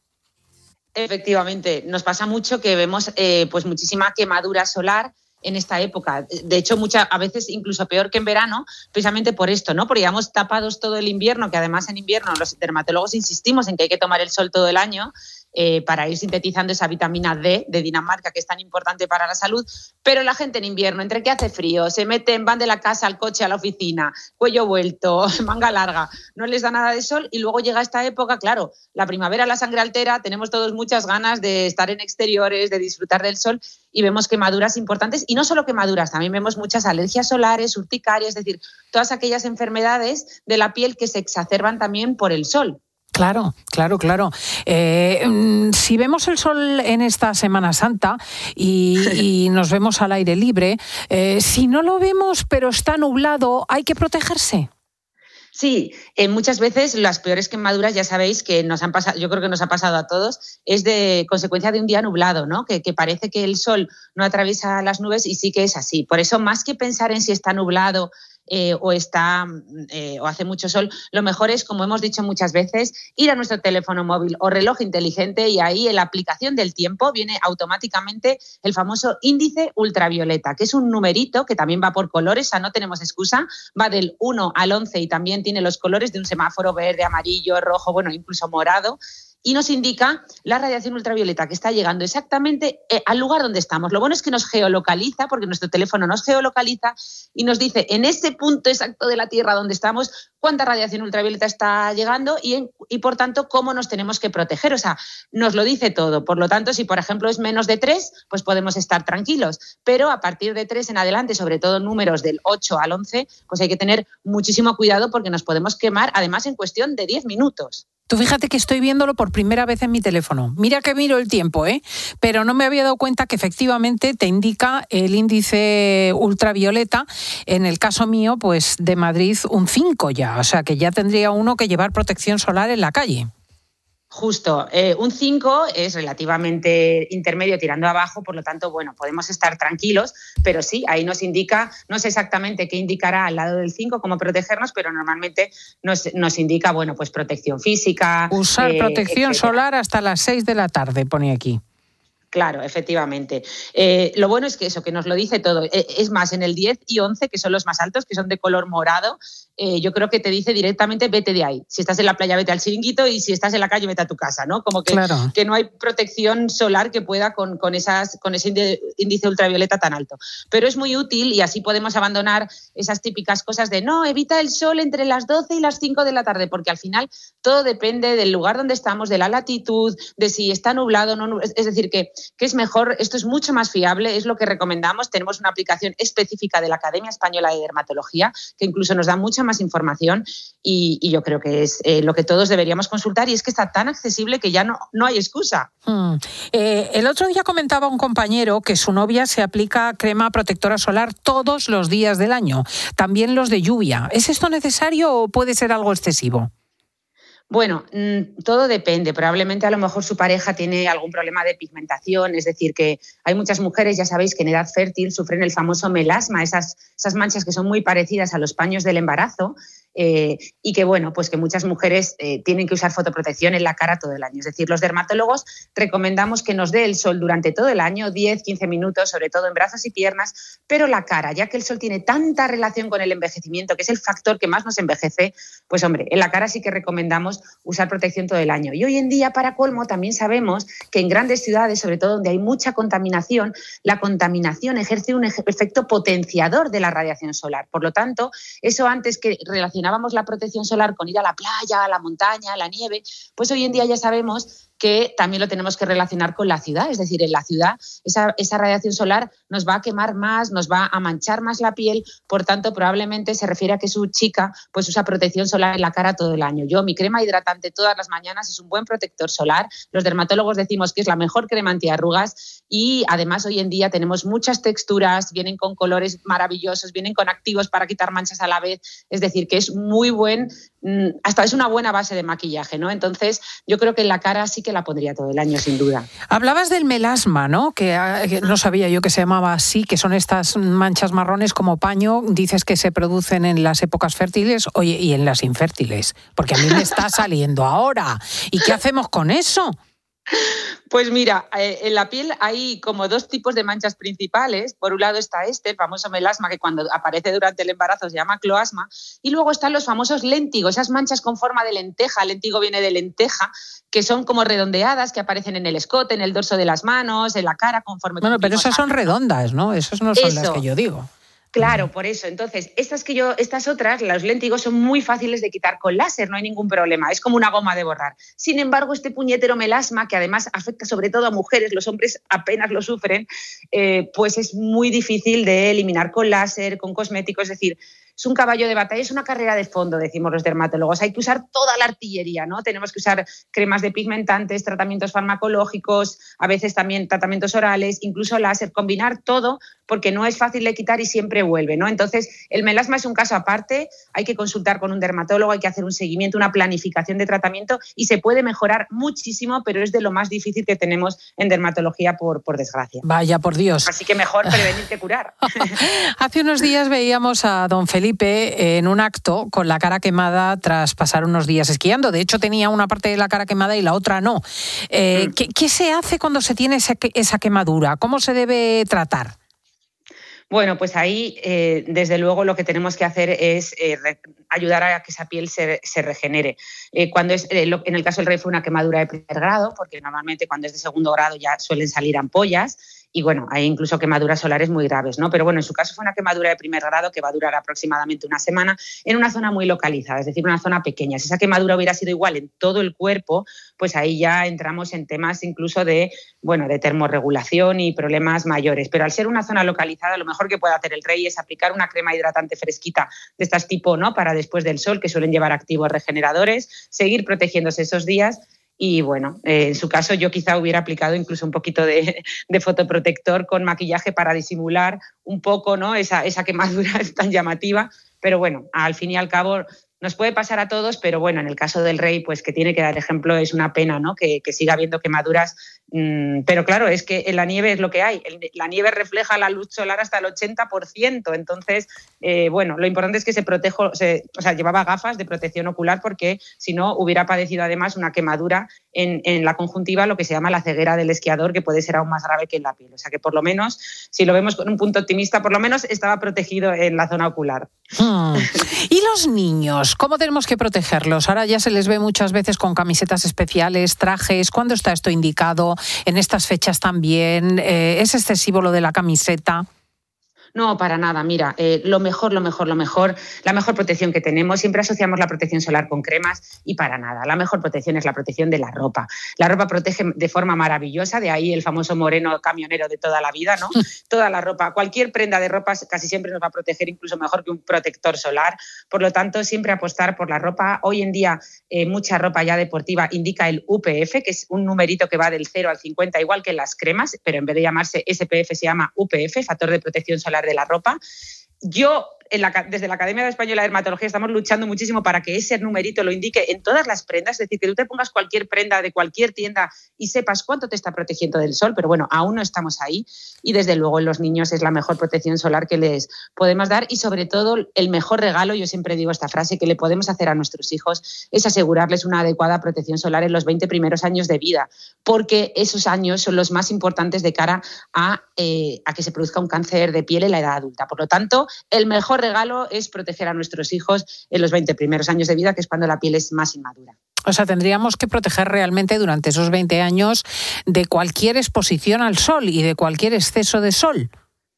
Efectivamente, nos pasa mucho que vemos eh, pues muchísima quemadura solar en esta época. De hecho, mucha, a veces incluso peor que en verano, precisamente por esto, ¿no? Porque llevamos tapados todo el invierno, que además en invierno los dermatólogos insistimos en que hay que tomar el sol todo el año eh, para ir sintetizando esa vitamina D de Dinamarca, que es tan importante para la salud, pero la gente en invierno, entre que hace frío, se meten, van de la casa al coche, a la oficina, cuello vuelto, manga larga, no les da nada de sol, y luego llega esta época, claro, la primavera, la sangre altera, tenemos todos muchas ganas de estar en exteriores, de disfrutar del sol, y vemos quemaduras importantes, y no solo quemaduras, también vemos muchas alergias solares, urticarias, es decir, todas aquellas enfermedades de la piel que se exacerban también por el sol. Claro, claro, claro. Eh, si vemos el sol en esta Semana Santa y, y nos vemos al aire libre, eh, si no lo vemos pero está nublado, ¿hay que protegerse? Sí, eh, muchas veces las peores quemaduras, ya sabéis que nos han pasado, yo creo que nos ha pasado a todos, es de consecuencia de un día nublado, ¿no? Que, que parece que el sol no atraviesa las nubes y sí que es así. Por eso, más que pensar en si está nublado Eh, o está eh, o hace mucho sol, lo mejor es, como hemos dicho muchas veces, ir a nuestro teléfono móvil o reloj inteligente, y ahí en la aplicación del tiempo viene automáticamente el famoso índice ultravioleta, que es un numerito que también va por colores, o sea, no tenemos excusa, va del uno al once y también tiene los colores de un semáforo: verde, amarillo, rojo, bueno, incluso morado, y nos indica la radiación ultravioleta que está llegando exactamente al lugar donde estamos. Lo bueno es que nos geolocaliza, porque nuestro teléfono nos geolocaliza y nos dice en ese punto exacto de la Tierra donde estamos cuánta radiación ultravioleta está llegando y, en, y por tanto, cómo nos tenemos que proteger. O sea, nos lo dice todo. Por lo tanto, si por ejemplo es menos de tres, pues podemos estar tranquilos. Pero a partir de tres en adelante, sobre todo números del ocho al once, pues hay que tener muchísimo cuidado porque nos podemos quemar, además en cuestión de diez minutos. Tú fíjate que estoy viéndolo por primera vez en mi teléfono. Mira que miro el tiempo, ¿eh? Pero no me había dado cuenta que efectivamente te indica el índice ultravioleta. En el caso mío, pues de Madrid, un cinco ya. O sea que ya tendría uno que llevar protección solar en la calle. Justo, eh, un cinco es relativamente intermedio tirando abajo, por lo tanto, bueno, podemos estar tranquilos, pero sí, ahí nos indica, no sé exactamente qué indicará al lado del cinco, cómo protegernos, pero normalmente nos, nos indica, bueno, pues protección física. Usar eh, protección etcétera. solar hasta las seis de la tarde, pone aquí. Claro, efectivamente. Eh, lo bueno es que eso, que nos lo dice todo. Eh, es más, en el diez y once, que son los más altos, que son de color morado, eh, yo creo que te dice directamente vete de ahí. Si estás en la playa, vete al chiringuito, y si estás en la calle, vete a tu casa, ¿no? Como que, claro. que no hay protección solar que pueda con, con, esas, con ese índice ultravioleta tan alto. Pero es muy útil y así podemos abandonar esas típicas cosas de no, evita el sol entre las doce y las cinco de la tarde, porque al final todo depende del lugar donde estamos, de la latitud, de si está nublado o no. Es decir, que que es mejor, esto es mucho más fiable, es lo que recomendamos. Tenemos una aplicación específica de la Academia Española de Dermatología que incluso nos da mucha más información y, y yo creo que es eh, lo que todos deberíamos consultar, y es que está tan accesible que ya no, no hay excusa. Hmm. Eh, el otro día comentaba un compañero que su novia se aplica crema protectora solar todos los días del año, también los de lluvia. ¿Es esto necesario o puede ser algo excesivo? Bueno, todo depende. Probablemente a lo mejor su pareja tiene algún problema de pigmentación, es decir, que hay muchas mujeres, ya sabéis, que en edad fértil sufren el famoso melasma, esas, esas manchas que son muy parecidas a los paños del embarazo. Eh, y que, bueno, pues que muchas mujeres eh, tienen que usar fotoprotección en la cara todo el año. Es decir, los dermatólogos recomendamos que nos dé el sol durante todo el año, diez, quince minutos, sobre todo en brazos y piernas, pero la cara, ya que el sol tiene tanta relación con el envejecimiento, que es el factor que más nos envejece, pues hombre, en la cara sí que recomendamos usar protección todo el año. Y hoy en día, para colmo, también sabemos que en grandes ciudades, sobre todo donde hay mucha contaminación, la contaminación ejerce un efecto potenciador de la radiación solar. Por lo tanto, eso antes que relacionar la protección solar con ir a la playa, a la montaña, a la nieve, pues hoy en día ya sabemos que también lo tenemos que relacionar con la ciudad. Es decir, en la ciudad esa, esa radiación solar nos va a quemar más, nos va a manchar más la piel, por tanto probablemente se refiere a que su chica pues usa protección solar en la cara todo el año. Yo, mi crema hidratante todas las mañanas es un buen protector solar. Los dermatólogos decimos que es la mejor crema antiarrugas y además hoy en día tenemos muchas texturas, vienen con colores maravillosos, vienen con activos para quitar manchas a la vez. Es decir, que es muy buen, hasta es una buena base de maquillaje, ¿no? Entonces yo creo que en la cara sí que la pondría todo el año, sin duda. Hablabas del melasma, ¿no? Que, que no sabía yo que se llamaba así, que son estas manchas marrones como paño. Dices que se producen en las épocas fértiles, oye, y en las infértiles, porque a mí me está saliendo ahora. ¿Y qué hacemos con eso? Pues mira, eh, en la piel hay como dos tipos de manchas principales. Por un lado está este, el famoso melasma, que cuando aparece durante el embarazo se llama cloasma, y luego están los famosos léntigos, esas manchas con forma de lenteja, léntigo viene de lenteja, que son como redondeadas, que aparecen en el escote, en el dorso de las manos, en la cara, conforme... Bueno, pero esas son redondas, ¿no? Esas no son Eso. las que yo digo. Claro, por eso. Entonces, estas que yo, estas otras, los léntigos, son muy fáciles de quitar con láser, no hay ningún problema, es como una goma de borrar. Sin embargo, este puñetero melasma, que además afecta sobre todo a mujeres, los hombres apenas lo sufren, eh, pues es muy difícil de eliminar con láser, con cosméticos, es decir, es un caballo de batalla, es una carrera de fondo, decimos los dermatólogos. Hay que usar toda la artillería, ¿no? Tenemos que usar cremas depigmentantes, tratamientos farmacológicos, a veces también tratamientos orales, incluso láser, combinar todo, porque no es fácil de quitar y siempre vuelve, ¿no? Entonces, el melasma es un caso aparte, hay que consultar con un dermatólogo, hay que hacer un seguimiento, una planificación de tratamiento y se puede mejorar muchísimo, pero es de lo más difícil que tenemos en dermatología, por, por desgracia. Vaya, por Dios. Así que mejor prevenir que curar. Hace unos días veíamos a don Felipe en un acto con la cara quemada tras pasar unos días esquiando. De hecho, tenía una parte de la cara quemada y la otra no. Eh, mm. ¿qué, ¿Qué se hace cuando se tiene esa, esa quemadura? ¿Cómo se debe tratar? Bueno, pues ahí, eh, desde luego, lo que tenemos que hacer es eh, re- ayudar a que esa piel se, se regenere. Eh, cuando es, eh, lo, en el caso del rey fue una quemadura de primer grado, porque normalmente cuando es de segundo grado ya suelen salir ampollas. Y bueno, hay incluso quemaduras solares muy graves, ¿no? Pero bueno, en su caso fue una quemadura de primer grado que va a durar aproximadamente una semana en una zona muy localizada, es decir, una zona pequeña. Si esa quemadura hubiera sido igual en todo el cuerpo, pues ahí ya entramos en temas incluso de, bueno, de termorregulación y problemas mayores. Pero al ser una zona localizada, lo mejor que puede hacer el rey es aplicar una crema hidratante fresquita de estas tipo, ¿no? Para después del sol, que suelen llevar activos regeneradores, seguir protegiéndose esos días. Y bueno, eh, en su caso yo quizá hubiera aplicado incluso un poquito de, de fotoprotector con maquillaje para disimular un poco, ¿no? esa, esa quemadura tan llamativa. Pero bueno, al fin y al cabo nos puede pasar a todos, pero bueno, en el caso del rey, pues que tiene que dar ejemplo, es una pena, ¿no? Que, que siga habiendo quemaduras. Mmm, pero claro, es que en la nieve es lo que hay. El, la nieve refleja la luz solar hasta el ochenta por ciento. Entonces, eh, bueno, lo importante es que se proteja, se, o sea, llevaba gafas de protección ocular porque si no hubiera padecido además una quemadura en, en la conjuntiva, lo que se llama la ceguera del esquiador, que puede ser aún más grave que en la piel. O sea que por lo menos, si lo vemos con un punto optimista, por lo menos estaba protegido en la zona ocular. Hmm. ¿Y los niños? ¿Cómo tenemos que protegerlos? Ahora ya se les ve muchas veces con camisetas especiales, trajes. ¿Cuándo está esto indicado? ¿En estas fechas también? Eh, ¿Es excesivo lo de la camiseta? No, para nada. Mira, eh, lo mejor, lo mejor, lo mejor, la mejor protección que tenemos, siempre asociamos la protección solar con cremas y para nada. La mejor protección es la protección de la ropa. La ropa protege de forma maravillosa, de ahí el famoso moreno camionero de toda la vida, ¿no? Toda la ropa, cualquier prenda de ropa casi siempre nos va a proteger incluso mejor que un protector solar. Por lo tanto, siempre apostar por la ropa. Hoy en día, eh, mucha ropa ya deportiva indica el U P F, que es un numerito que va del cero al cincuenta, igual que en las cremas, pero en vez de llamarse S P F se llama U P F, factor de protección solar de la ropa. Yo en la, desde la Academia Española de Dermatología estamos luchando muchísimo para que ese numerito lo indique en todas las prendas, es decir, que tú te pongas cualquier prenda de cualquier tienda y sepas cuánto te está protegiendo del sol, pero bueno, aún no estamos ahí y desde luego en los niños es la mejor protección solar que les podemos dar y sobre todo el mejor regalo, yo siempre digo esta frase, que le podemos hacer a nuestros hijos es asegurarles una adecuada protección solar en los veinte primeros años de vida, porque esos años son los más importantes de cara a, eh, a que se produzca un cáncer de piel en la edad adulta. Por lo tanto, el mejor regalo es proteger a nuestros hijos en los veinte primeros años de vida, que es cuando la piel es más inmadura. O sea, tendríamos que proteger realmente durante esos veinte años de cualquier exposición al sol y de cualquier exceso de sol.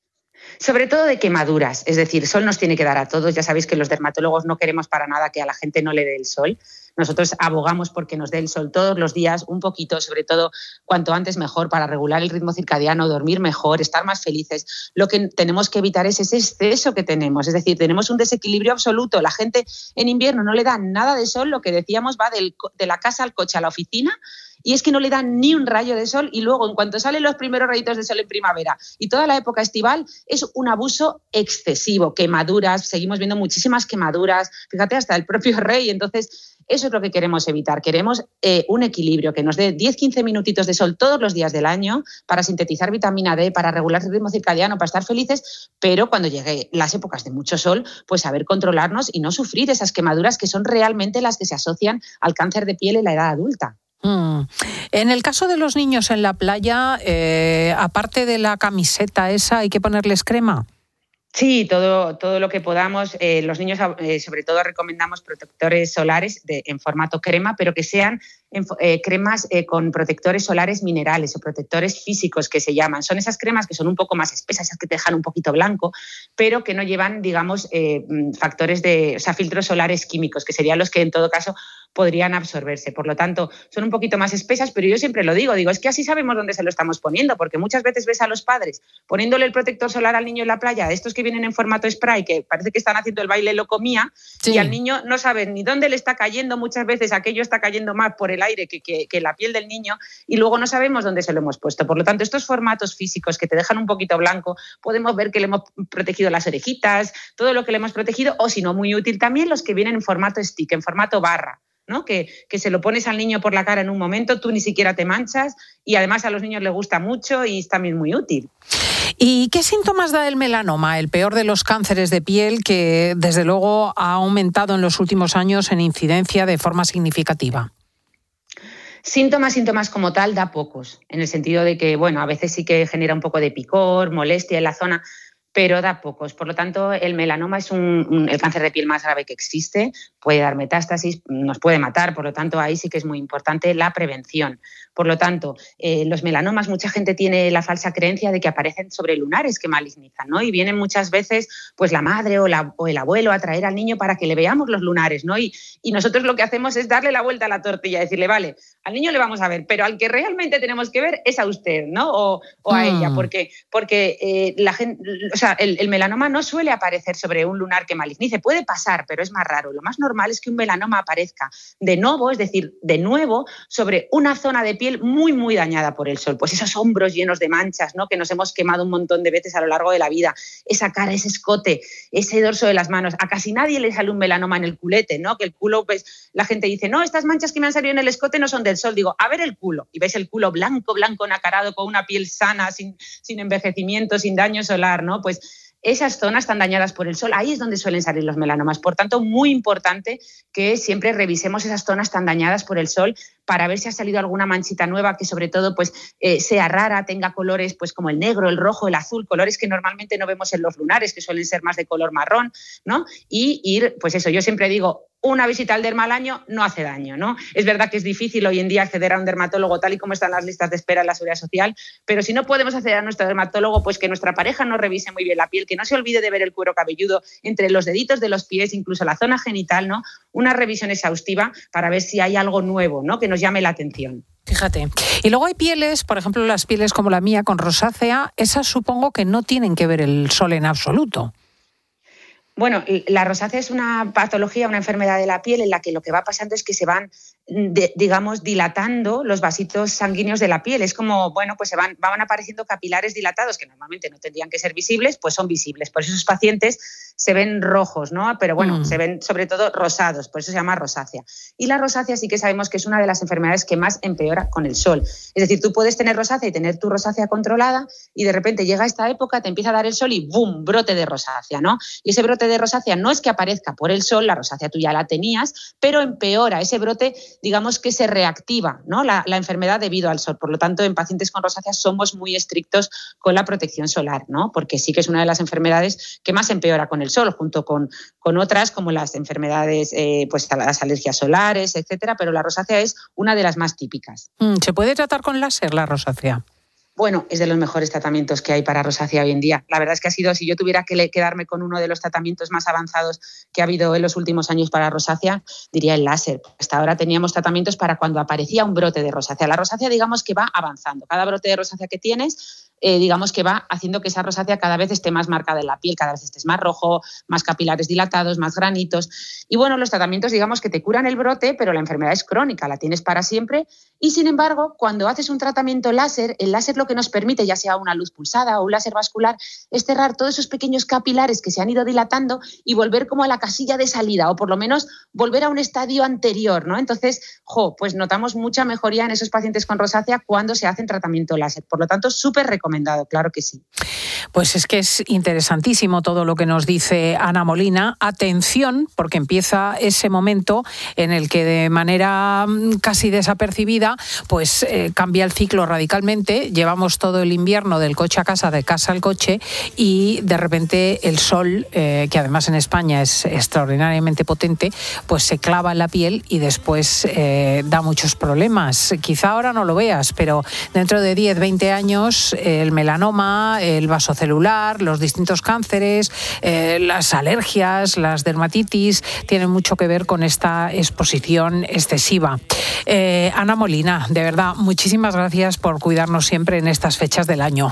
Sobre todo de quemaduras, es decir, sol nos tiene que dar a todos. Ya sabéis que los dermatólogos no queremos para nada que a la gente no le dé el sol. Nosotros abogamos porque nos dé el sol todos los días, un poquito, sobre todo cuanto antes mejor, para regular el ritmo circadiano, dormir mejor, estar más felices. Lo que tenemos que evitar es ese exceso que tenemos, es decir, tenemos un desequilibrio absoluto. La gente en invierno no le da nada de sol, lo que decíamos va del, de la casa al coche a la oficina, y es que no le dan ni un rayo de sol y luego en cuanto salen los primeros rayitos de sol en primavera y toda la época estival es un abuso excesivo, quemaduras, seguimos viendo muchísimas quemaduras, fíjate, hasta el propio rey. Entonces eso es lo que queremos evitar, queremos eh, un equilibrio que nos dé diez a quince minutitos de sol todos los días del año para sintetizar vitamina D, para regular el ritmo circadiano, para estar felices, pero cuando lleguen las épocas de mucho sol, pues saber controlarnos y no sufrir esas quemaduras que son realmente las que se asocian al cáncer de piel en la edad adulta. Mm. En el caso de los niños en la playa, eh, aparte de la camiseta esa, ¿hay que ponerles crema? Sí, todo, todo lo que podamos. Eh, los niños, eh, sobre todo, recomendamos protectores solares de, en formato crema, pero que sean en, eh, cremas eh, con protectores solares minerales o protectores físicos que se llaman. Son esas cremas que son un poco más espesas, esas que te dejan un poquito blanco, pero que no llevan, digamos, eh, factores de, o sea, filtros solares químicos, que serían los que en todo caso podrían absorberse. Por lo tanto, son un poquito más espesas, pero yo siempre lo digo, digo, es que así sabemos dónde se lo estamos poniendo, porque muchas veces ves a los padres poniéndole el protector solar al niño en la playa, estos que vienen en formato spray, que parece que están haciendo el baile loco mía, sí. Y al niño no saben ni dónde le está cayendo, muchas veces aquello está cayendo más por el aire que, que, que la piel del niño, y luego no sabemos dónde se lo hemos puesto. Por lo tanto, estos formatos físicos que te dejan un poquito blanco, podemos ver que le hemos protegido las orejitas, todo lo que le hemos protegido, o si no, muy útil también los que vienen en formato stick, en formato barra, ¿no? Que, que se lo pones al niño por la cara en un momento, tú ni siquiera te manchas y además a los niños les gusta mucho y es también muy útil. ¿Y qué síntomas da el melanoma, el peor de los cánceres de piel que desde luego ha aumentado en los últimos años en incidencia de forma significativa? Síntomas, síntomas como tal, da pocos, en el sentido de que, bueno, a veces sí que genera un poco de picor, molestia en la zona, pero da pocos. Por lo tanto, el melanoma es un, un, el cáncer de piel más grave que existe, puede dar metástasis, nos puede matar, por lo tanto, ahí sí que es muy importante la prevención. Por lo tanto, eh, los melanomas, mucha gente tiene la falsa creencia de que aparecen sobre lunares que malignizan, ¿no? Y vienen muchas veces pues la madre o, la, o el abuelo a traer al niño para que le veamos los lunares, ¿no? Y, y nosotros lo que hacemos es darle la vuelta a la tortilla, decirle, vale, al niño le vamos a ver, pero al que realmente tenemos que ver es a usted, ¿no? O, o a mm. ella, porque, porque eh, la gente, o sea, el, el melanoma no suele aparecer sobre un lunar que malignice, puede pasar, pero es más raro. Lo más normal es que un melanoma aparezca de nuevo, es decir, de nuevo, sobre una zona de piel muy, muy dañada por el sol. Pues esos hombros llenos de manchas, ¿no? Que nos hemos quemado un montón de veces a lo largo de la vida, esa cara, ese escote, ese dorso de las manos. A casi nadie le sale un melanoma en el culete, ¿no? Que el culo, pues, la gente dice, no, estas manchas que me han salido en el escote no son del sol. Digo, a ver el culo. Y ves el culo blanco, blanco, nacarado, con una piel sana, sin, sin envejecimiento, sin daño solar, ¿no? Pues esas zonas tan dañadas por el sol, ahí es donde suelen salir los melanomas. Por tanto, muy importante que siempre revisemos esas zonas tan dañadas por el sol para ver si ha salido alguna manchita nueva que sobre todo pues, eh, sea rara, tenga colores pues, como el negro, el rojo, el azul, colores que normalmente no vemos en los lunares, que suelen ser más de color marrón, ¿no? Y ir, pues eso, yo siempre digo, una visita al derma al año no hace daño, ¿no? Es verdad que es difícil hoy en día acceder a un dermatólogo tal y como están las listas de espera en la Seguridad Social, pero si no podemos acceder a nuestro dermatólogo, pues que nuestra pareja nos revise muy bien la piel, que no se olvide de ver el cuero cabelludo entre los deditos de los pies, incluso la zona genital, ¿no? Una revisión exhaustiva para ver si hay algo nuevo, ¿no? Que nos llame la atención. Fíjate. Y luego hay pieles, por ejemplo, las pieles como la mía con rosácea, esas supongo que no tienen que ver el sol en absoluto. Bueno, la rosácea es una patología, una enfermedad de la piel en la que lo que va pasando es que se van de, digamos, dilatando los vasitos sanguíneos de la piel. Es como, bueno, pues se van, van apareciendo capilares dilatados que normalmente no tendrían que ser visibles, pues son visibles. Por eso esos pacientes se ven rojos, ¿no? Pero bueno, mm. se ven sobre todo rosados, por eso se llama rosácea. Y la rosácea sí que sabemos que es una de las enfermedades que más empeora con el sol. Es decir, tú puedes tener rosácea y tener tu rosácea controlada y de repente llega esta época, te empieza a dar el sol y ¡bum!, brote de rosácea, ¿no? Y ese brote de rosácea no es que aparezca por el sol, la rosácea tú ya la tenías, pero empeora ese brote, digamos que se reactiva, ¿no? la, la enfermedad debido al sol. Por lo tanto, en pacientes con rosácea somos muy estrictos con la protección solar, ¿no? Porque sí que es una de las enfermedades que más empeora con el sol, junto con, con otras como las enfermedades, eh, pues las alergias solares, etcétera, pero la rosácea es una de las más típicas. ¿Se puede tratar con láser la rosácea? Bueno, es de los mejores tratamientos que hay para rosácea hoy en día. La verdad es que ha sido, si yo tuviera que quedarme con uno de los tratamientos más avanzados que ha habido en los últimos años para rosácea, diría el láser. Hasta ahora teníamos tratamientos para cuando aparecía un brote de rosácea. La rosácea, digamos que va avanzando. Cada brote de rosácea que tienes, eh, digamos que va haciendo que esa rosácea cada vez esté más marcada en la piel, cada vez estés más rojo, más capilares dilatados, más granitos. Y bueno, los tratamientos, digamos que te curan el brote, pero la enfermedad es crónica, la tienes para siempre. Y sin embargo, cuando haces un tratamiento láser, el láser lo que nos permite, ya sea una luz pulsada o un láser vascular, es cerrar todos esos pequeños capilares que se han ido dilatando y volver como a la casilla de salida, o por lo menos volver a un estadio anterior, ¿no? Entonces, jo, pues notamos mucha mejoría en esos pacientes con rosácea cuando se hacen tratamiento láser. Por lo tanto, súper recomendado, claro que sí. Pues es que es interesantísimo todo lo que nos dice Ana Molina. Atención, porque empieza ese momento en el que de manera casi desapercibida, pues eh, cambia el ciclo radicalmente. Llevamos todo el invierno del coche a casa, de casa al coche, y de repente el sol, eh, que además en España es extraordinariamente potente, pues se clava en la piel y después eh, da muchos problemas. Quizá ahora no lo veas, pero dentro de diez, veinte años el melanoma, el vasocelular, los distintos cánceres, eh, las alergias, las dermatitis, tienen mucho que ver con esta exposición excesiva. Eh, Ana Molina, de verdad, muchísimas gracias por cuidarnos siempre en estas fechas del año.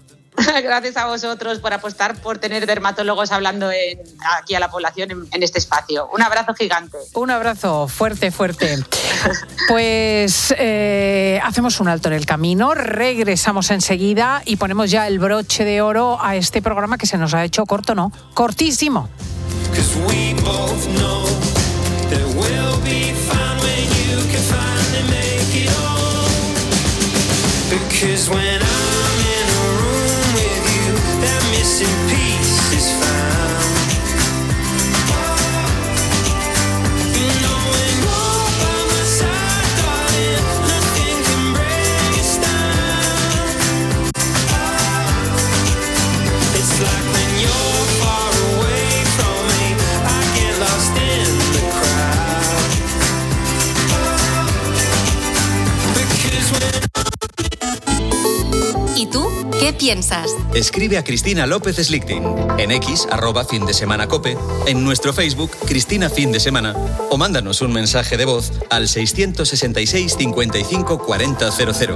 Gracias a vosotros por apostar por tener dermatólogos hablando en, aquí a la población en, en este espacio. Un abrazo gigante. Un abrazo fuerte, fuerte. Pues eh, hacemos un alto en el camino, regresamos enseguida y ponemos ya el broche de oro a este programa que se nos ha hecho corto, ¿no? Cortísimo. Because when I'm in a room with you, that missing piece is found. You know when you're by my side, darling, nothing can bring us down. It's like when you're far away from me, I get lost in the crowd. Because when ¿Y tú? ¿Qué piensas? Escribe a Cristina López Slichting en X, arroba fin de semana cope, en nuestro Facebook, Cristina Fin de Semana, o mándanos un mensaje de voz al seiscientos sesenta y seis, cincuenta y cinco, cuarenta, cero cero.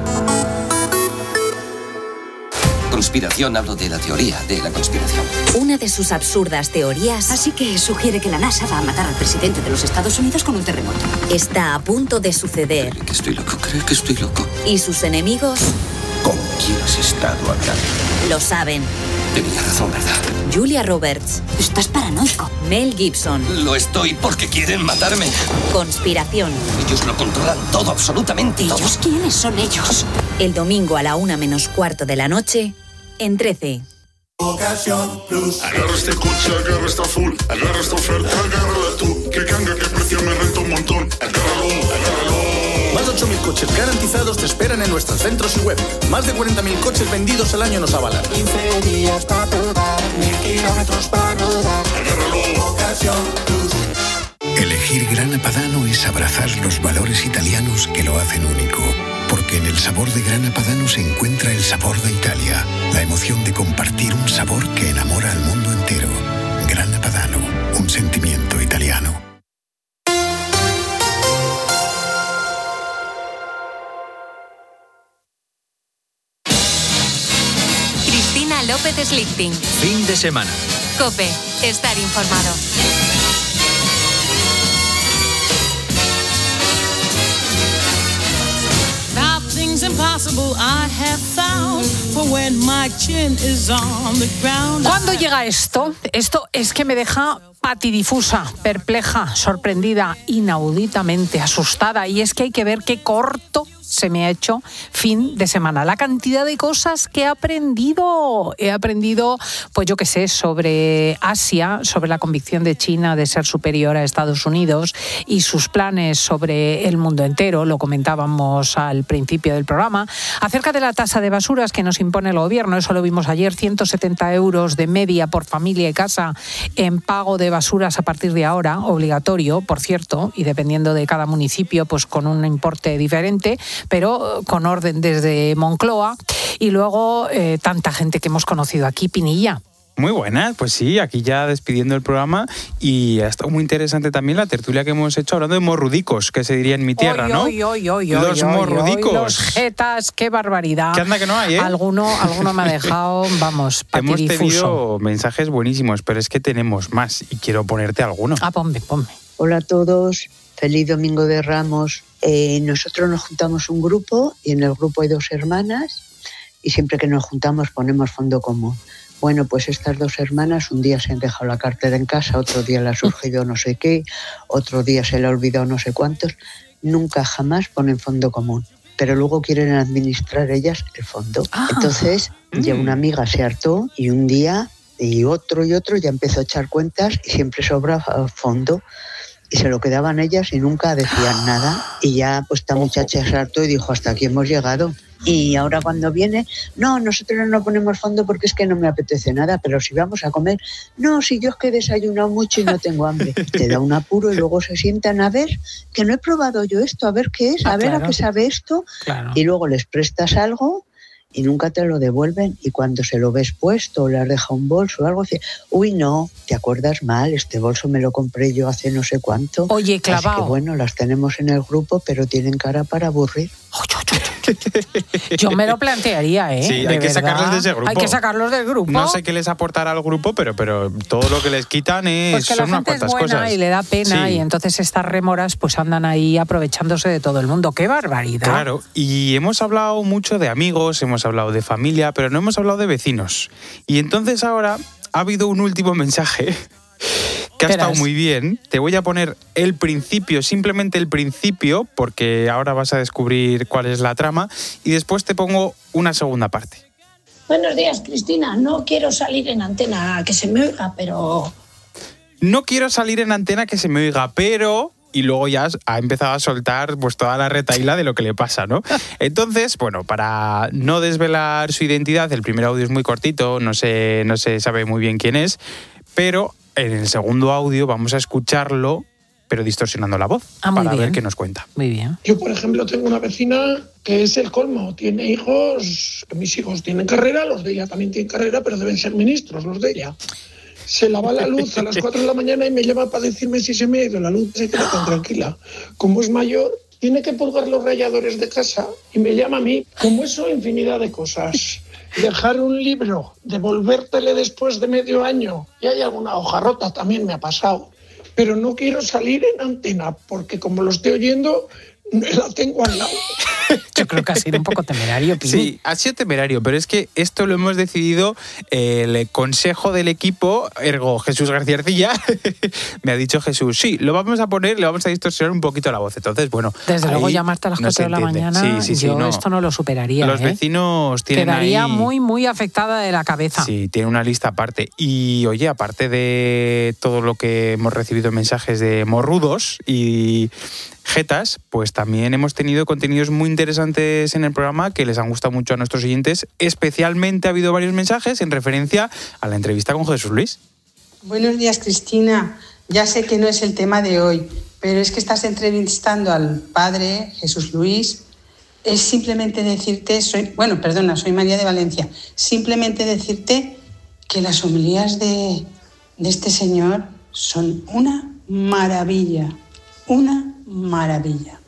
Conspiración, hablo de la teoría de la conspiración. Una de sus absurdas teorías... Así que sugiere que la NASA va a matar al presidente de los Estados Unidos con un terremoto. Está a punto de suceder. Cree que estoy loco, cree que estoy loco. Y sus enemigos... ¿Con quién has estado hablando? Lo saben. Tenía razón, ¿verdad? Julia Roberts. Estás paranoico. Mel Gibson. Lo estoy porque quieren matarme. Conspiración. Ellos lo controlan todo, absolutamente todo. ¿Ellos quiénes son ellos? El domingo a la una menos cuarto de la noche, en trece. Ocasión Plus. Agarra este coche, agarra esta full, agarra esta oferta, agárrala tú. Que canga, que precio me renta un montón. Agárralo, agárralo. Más de ocho mil coches garantizados te esperan en nuestros centros y web. Más de cuarenta mil coches vendidos al año nos avalan. quince días para probar, mil kilómetros para rodar. Agárralo. Ocasión Plus. Elegir Grana Padano es abrazar los valores italianos que lo hacen único. Porque en el sabor de Grana Padano se encuentra el sabor de Italia. La emoción de compartir un sabor que enamora al mundo entero. Grana Padano, un sentimiento italiano. Cristina López Slichting. Fin de semana. COPE. Estar informado. things impossible I have found for when my chin is on the ground. ¿Cuándo llega esto? Esto es que me deja patidifusa, perpleja, sorprendida, inauditamente asustada. Y es que hay que ver qué corto se me ha hecho fin de semana. La cantidad de cosas que he aprendido. He aprendido, pues yo qué sé, sobre Asia, sobre la convicción de China de ser superior a Estados Unidos y sus planes sobre el mundo entero, lo comentábamos al principio del programa, acerca de la tasa de basuras que nos impone el gobierno, eso lo vimos ayer, ciento setenta euros de media por familia y casa en pago de basuras a partir de ahora, obligatorio, por cierto, y dependiendo de cada municipio, pues con un importe diferente, pero con orden desde Moncloa, y luego eh, tanta gente que hemos conocido aquí, Pinilla. Muy buenas, pues sí, aquí ya despidiendo el programa, y ha estado muy interesante también la tertulia que hemos hecho hablando de morrudicos, que se diría en mi tierra, oy, ¿no? Oy, oy, oy, los oy, morrudicos. Oy, los jetas, qué barbaridad. ¿Qué anda que no hay, eh? Alguno, alguno me ha dejado, vamos, patidifuso. Hemos tenido mensajes buenísimos, pero es que tenemos más y quiero ponerte alguno. Ah, ponme, ponme. Hola a todos, feliz Domingo de Ramos. Eh, nosotros nos juntamos un grupo y en el grupo hay dos hermanas y siempre que nos juntamos ponemos fondo común. Bueno, pues estas dos hermanas un día se han dejado la cartera en casa, otro día le ha surgido no sé qué, otro día se le ha olvidado no sé cuántos. Nunca jamás ponen fondo común, pero luego quieren administrar ellas el fondo. Ah. Entonces mm. ya una amiga se hartó y un día y otro y otro ya empezó a echar cuentas y siempre sobra fondo. Y se lo quedaban ellas y nunca decían nada. Y ya pues esta muchacha se hartó y dijo, hasta aquí hemos llegado. Y ahora cuando viene, no, nosotros no ponemos fondo porque es que no me apetece nada, pero si vamos a comer, no, si yo es que he desayunado mucho y no tengo hambre. Te da un apuro y luego se sientan a ver, que no he probado yo esto, a ver qué es, a ah, ver claro. a qué sabe esto. Claro. Y luego les prestas algo y nunca te lo devuelven, y cuando se lo ves puesto o le has dejado un bolso o algo, dice, uy, no, te acuerdas mal, este bolso me lo compré yo hace no sé cuánto. Oye, clavao. Así que bueno, las tenemos en el grupo, pero tienen cara para aburrir. Yo me lo plantearía, ¿eh? Sí, hay que sacarlos de ese grupo. Hay que sacarlos del grupo. No sé qué les aportará al grupo, pero, pero todo lo que les quitan es, pues que son la unas gente cuantas es buena cosas. Y le da pena, sí. Y entonces estas rémoras pues andan ahí aprovechándose de todo el mundo. ¡Qué barbaridad! Claro, y hemos hablado mucho de amigos, hemos hablado de familia, pero no hemos hablado de vecinos. Y entonces ahora ha habido un último mensaje que ha estado muy bien. Te voy a poner el principio, simplemente el principio, porque ahora vas a descubrir cuál es la trama, y después te pongo una segunda parte. Buenos días, Cristina. No quiero salir en antena, que se me oiga, pero... No quiero salir en antena, que se me oiga, pero... Y luego ya ha empezado a soltar pues toda la retahíla de lo que le pasa, ¿no? Entonces, bueno, para no desvelar su identidad, el primer audio es muy cortito, no se, no se sabe muy bien quién es, pero en el segundo audio vamos a escucharlo, pero distorsionando la voz, ah, para bien. ver qué nos cuenta. Muy bien. Yo, por ejemplo, tengo una vecina que es el colmo. Tiene hijos, mis hijos tienen carrera, los de ella también tienen carrera, pero deben ser ministros los de ella. Se la va la luz a las cuatro de la mañana y me llama para decirme si se me ha ido la luz, se queda tan tranquila. Como es mayor, tiene que purgar los ralladores de casa y me llama a mí. Como eso, infinidad de cosas. Dejar un libro, devolvértele después de medio año, y hay alguna hoja rota, también me ha pasado. Pero no quiero salir en antena, porque como lo estoy oyendo, la tengo al lado. Yo creo que ha sido un poco temerario, Pini. Sí, ha sido temerario, pero es que esto lo hemos decidido el consejo del equipo, ergo Jesús García Arcilla. Me ha dicho Jesús, sí, lo vamos a poner, le vamos a distorsionar un poquito la voz. Entonces, bueno, desde luego llamarte a las cuatro de la mañana, sí, sí, sí, yo no, esto no lo superaría. Los ¿eh? vecinos tienen Quedaría ahí... muy, muy afectada de la cabeza. Sí, tiene una lista aparte. Y, oye, aparte de todo lo que hemos recibido mensajes de morrudos y jetas, pues también hemos tenido contenidos muy interesantes en el programa que les han gustado mucho a nuestros oyentes. Especialmente ha habido varios mensajes en referencia a la entrevista con Jesús Luis. Buenos días, Cristina. Ya sé que no es el tema de hoy, pero es que estás entrevistando al padre Jesús Luis. Es simplemente decirte, soy, bueno, perdona, soy María de Valencia, simplemente decirte que las homilías de, de este señor son una maravilla, una maravilla.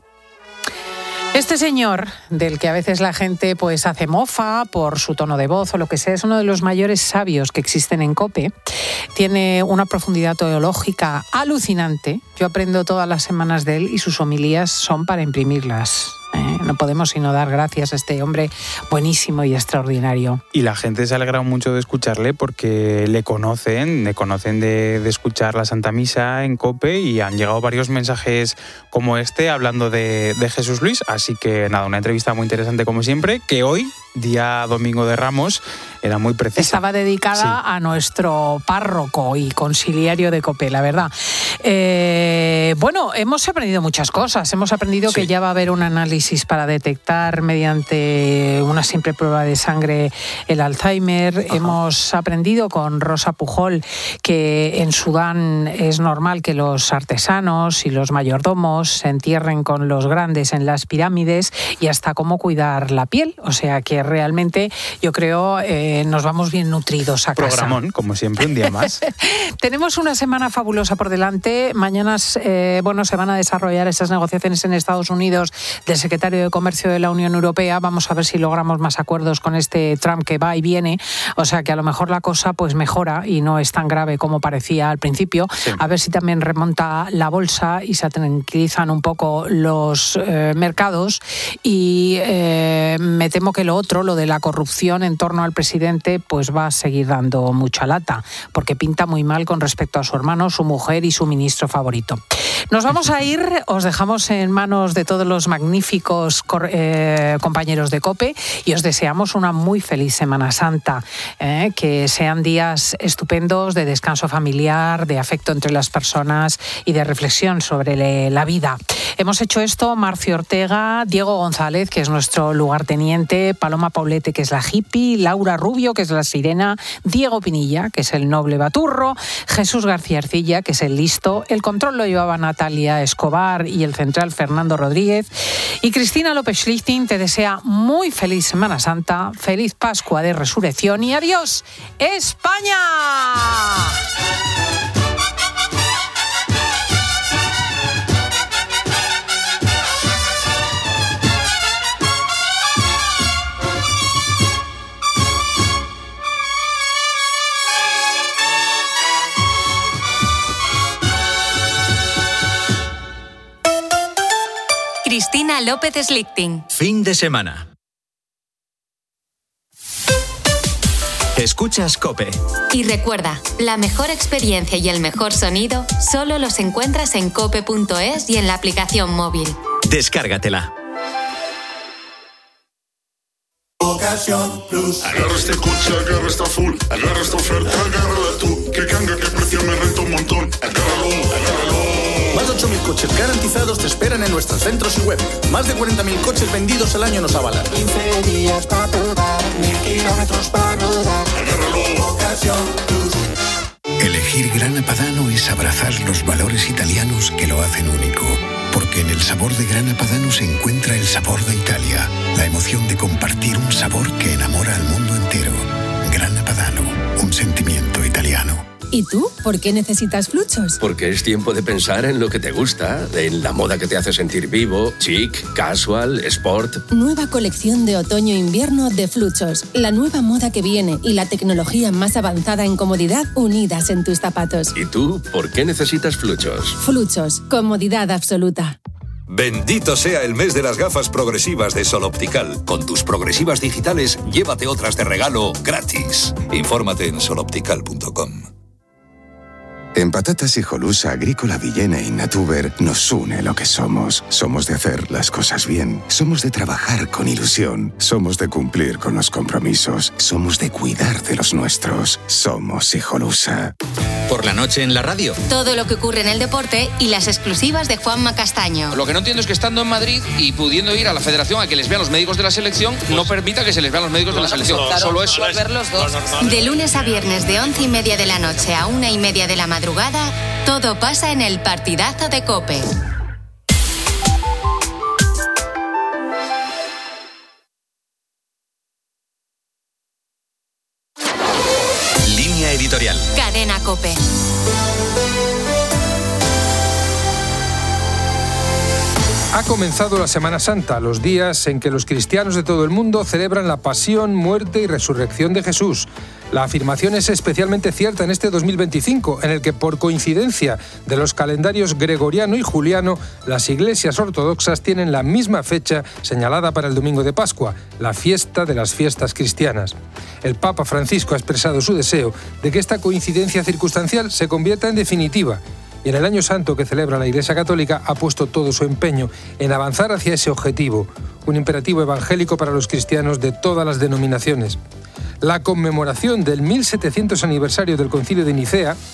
Este señor, del que a veces la gente pues hace mofa por su tono de voz o lo que sea, es uno de los mayores sabios que existen en COPE. Tiene una profundidad teológica alucinante. Yo aprendo todas las semanas de él y sus homilías son para imprimirlas. ¿eh? No podemos sino dar gracias a este hombre buenísimo y extraordinario. Y la gente se ha alegrado mucho de escucharle porque le conocen, le conocen de, de escuchar la Santa Misa en COPE y han llegado varios mensajes como este hablando de, de Jesús Luis. Así que nada, una entrevista muy interesante como siempre, que hoy, día Domingo de Ramos, era muy precisa. Estaba dedicada sí. a nuestro párroco y conciliario de COPE, la verdad. Eh, bueno, hemos aprendido muchas cosas. Hemos aprendido sí. que ya va a haber un análisis para detectar mediante una simple prueba de sangre el Alzheimer. Ajá. Hemos aprendido con Rosa Pujol que en Sudán es normal que los artesanos y los mayordomos se entierren con los grandes en las pirámides y hasta cómo cuidar la piel. O sea que realmente yo creo eh, nos vamos bien nutridos a casa. Programón, como siempre, un día más. Tenemos una semana fabulosa por delante. Mañana eh, bueno, se van a desarrollar esas negociaciones en Estados Unidos del secretario de Comercio de la Unión Europea. Vamos a ver si logramos más acuerdos con este Trump que va y viene. O sea que a lo mejor la cosa pues mejora y no es tan grave como parecía al principio. Sí. A ver si también remonta la bolsa y se tranquilizan un poco los eh, mercados. Y eh, me temo que lo otro, lo de la corrupción en torno al presidente, pues va a seguir dando mucha lata, porque pinta muy mal con respecto a su hermano, su mujer y su ministro favorito. Nos vamos a ir, os dejamos en manos de todos los magníficos eh, compañeros de COPE y os deseamos una muy feliz Semana Santa, eh, que sean días estupendos de descanso familiar, de afecto entre las personas y de reflexión sobre la vida. Hemos hecho esto Marcio Ortega, Diego González, que es nuestro lugarteniente, Paloma Paulete, que es la hippie, Laura Rubio, que es la sirena, Diego Pinilla, que es el noble baturro, Jesús García Ercilla, que es el listo, el control lo llevaba Natalia Escobar y el central Fernando Rodríguez, y Cristina López Schlichting te desea muy feliz Semana Santa, feliz Pascua de Resurrección y adiós, España. Cristina López Schlichting. Fin de semana. Escuchas COPE. Y recuerda, la mejor experiencia y el mejor sonido solo los encuentras en cope punto es y en la aplicación móvil. Descárgatela. Ocasión Plus. Agarra este coche, agarra esta full, agarra esta oferta, agárrala tú. Que canga, que precio me renta un montón. Agárralo, agárralo. Más de ocho mil coches garantizados te esperan en nuestros centros y web. Más de cuarenta mil coches vendidos al año nos avalan. quince días para probar, mil kilómetros para rodar. Agárralo, Ocasión Plus. Elegir Grana Padano es abrazar los valores italianos que lo hacen único. Porque en el sabor de Grana Padano se encuentra el sabor de Italia. La emoción de compartir un sabor que enamora al mundo entero. Grana Padano, un sentimiento italiano. ¿Y tú? ¿Por qué necesitas Fluchos? Porque es tiempo de pensar en lo que te gusta, en la moda que te hace sentir vivo, chic, casual, sport. Nueva colección de otoño-invierno de Fluchos. La nueva moda que viene y la tecnología más avanzada en comodidad unidas en tus zapatos. ¿Y tú? ¿Por qué necesitas Fluchos? Fluchos. Comodidad absoluta. Bendito sea el mes de las gafas progresivas de Sol Optical. Con tus progresivas digitales, llévate otras de regalo gratis. Infórmate en sol optical punto com. En Patatas Hijolusa, Agrícola Villena y Natuber nos une lo que somos. Somos de hacer las cosas bien. Somos de trabajar con ilusión. Somos de cumplir con los compromisos. Somos de cuidar de los nuestros. Somos Hijolusa. Por la noche en la radio. Todo lo que ocurre en el deporte y las exclusivas de Juanma Castaño. Lo que no entiendo es que estando en Madrid y pudiendo ir a la federación a que les vean los médicos de la selección, no permita que se les vean los médicos de la selección. Claro, Solo eso. Ver los dos. De lunes a viernes de once y media de la noche a una y media de la madrugada, todo pasa en el partidazo de COPE. Línea editorial. Cadena COPE. Ha comenzado la Semana Santa, los días en que los cristianos de todo el mundo celebran la pasión, muerte y resurrección de Jesús. La afirmación es especialmente cierta en este dos mil veinticinco, en el que, por coincidencia de los calendarios gregoriano y juliano, las iglesias ortodoxas tienen la misma fecha señalada para el domingo de Pascua, la fiesta de las fiestas cristianas. El Papa Francisco ha expresado su deseo de que esta coincidencia circunstancial se convierta en definitiva, y en el Año Santo que celebra la Iglesia Católica ha puesto todo su empeño en avanzar hacia ese objetivo, un imperativo evangélico para los cristianos de todas las denominaciones. La conmemoración del mil setecientos aniversario del Concilio de Nicea,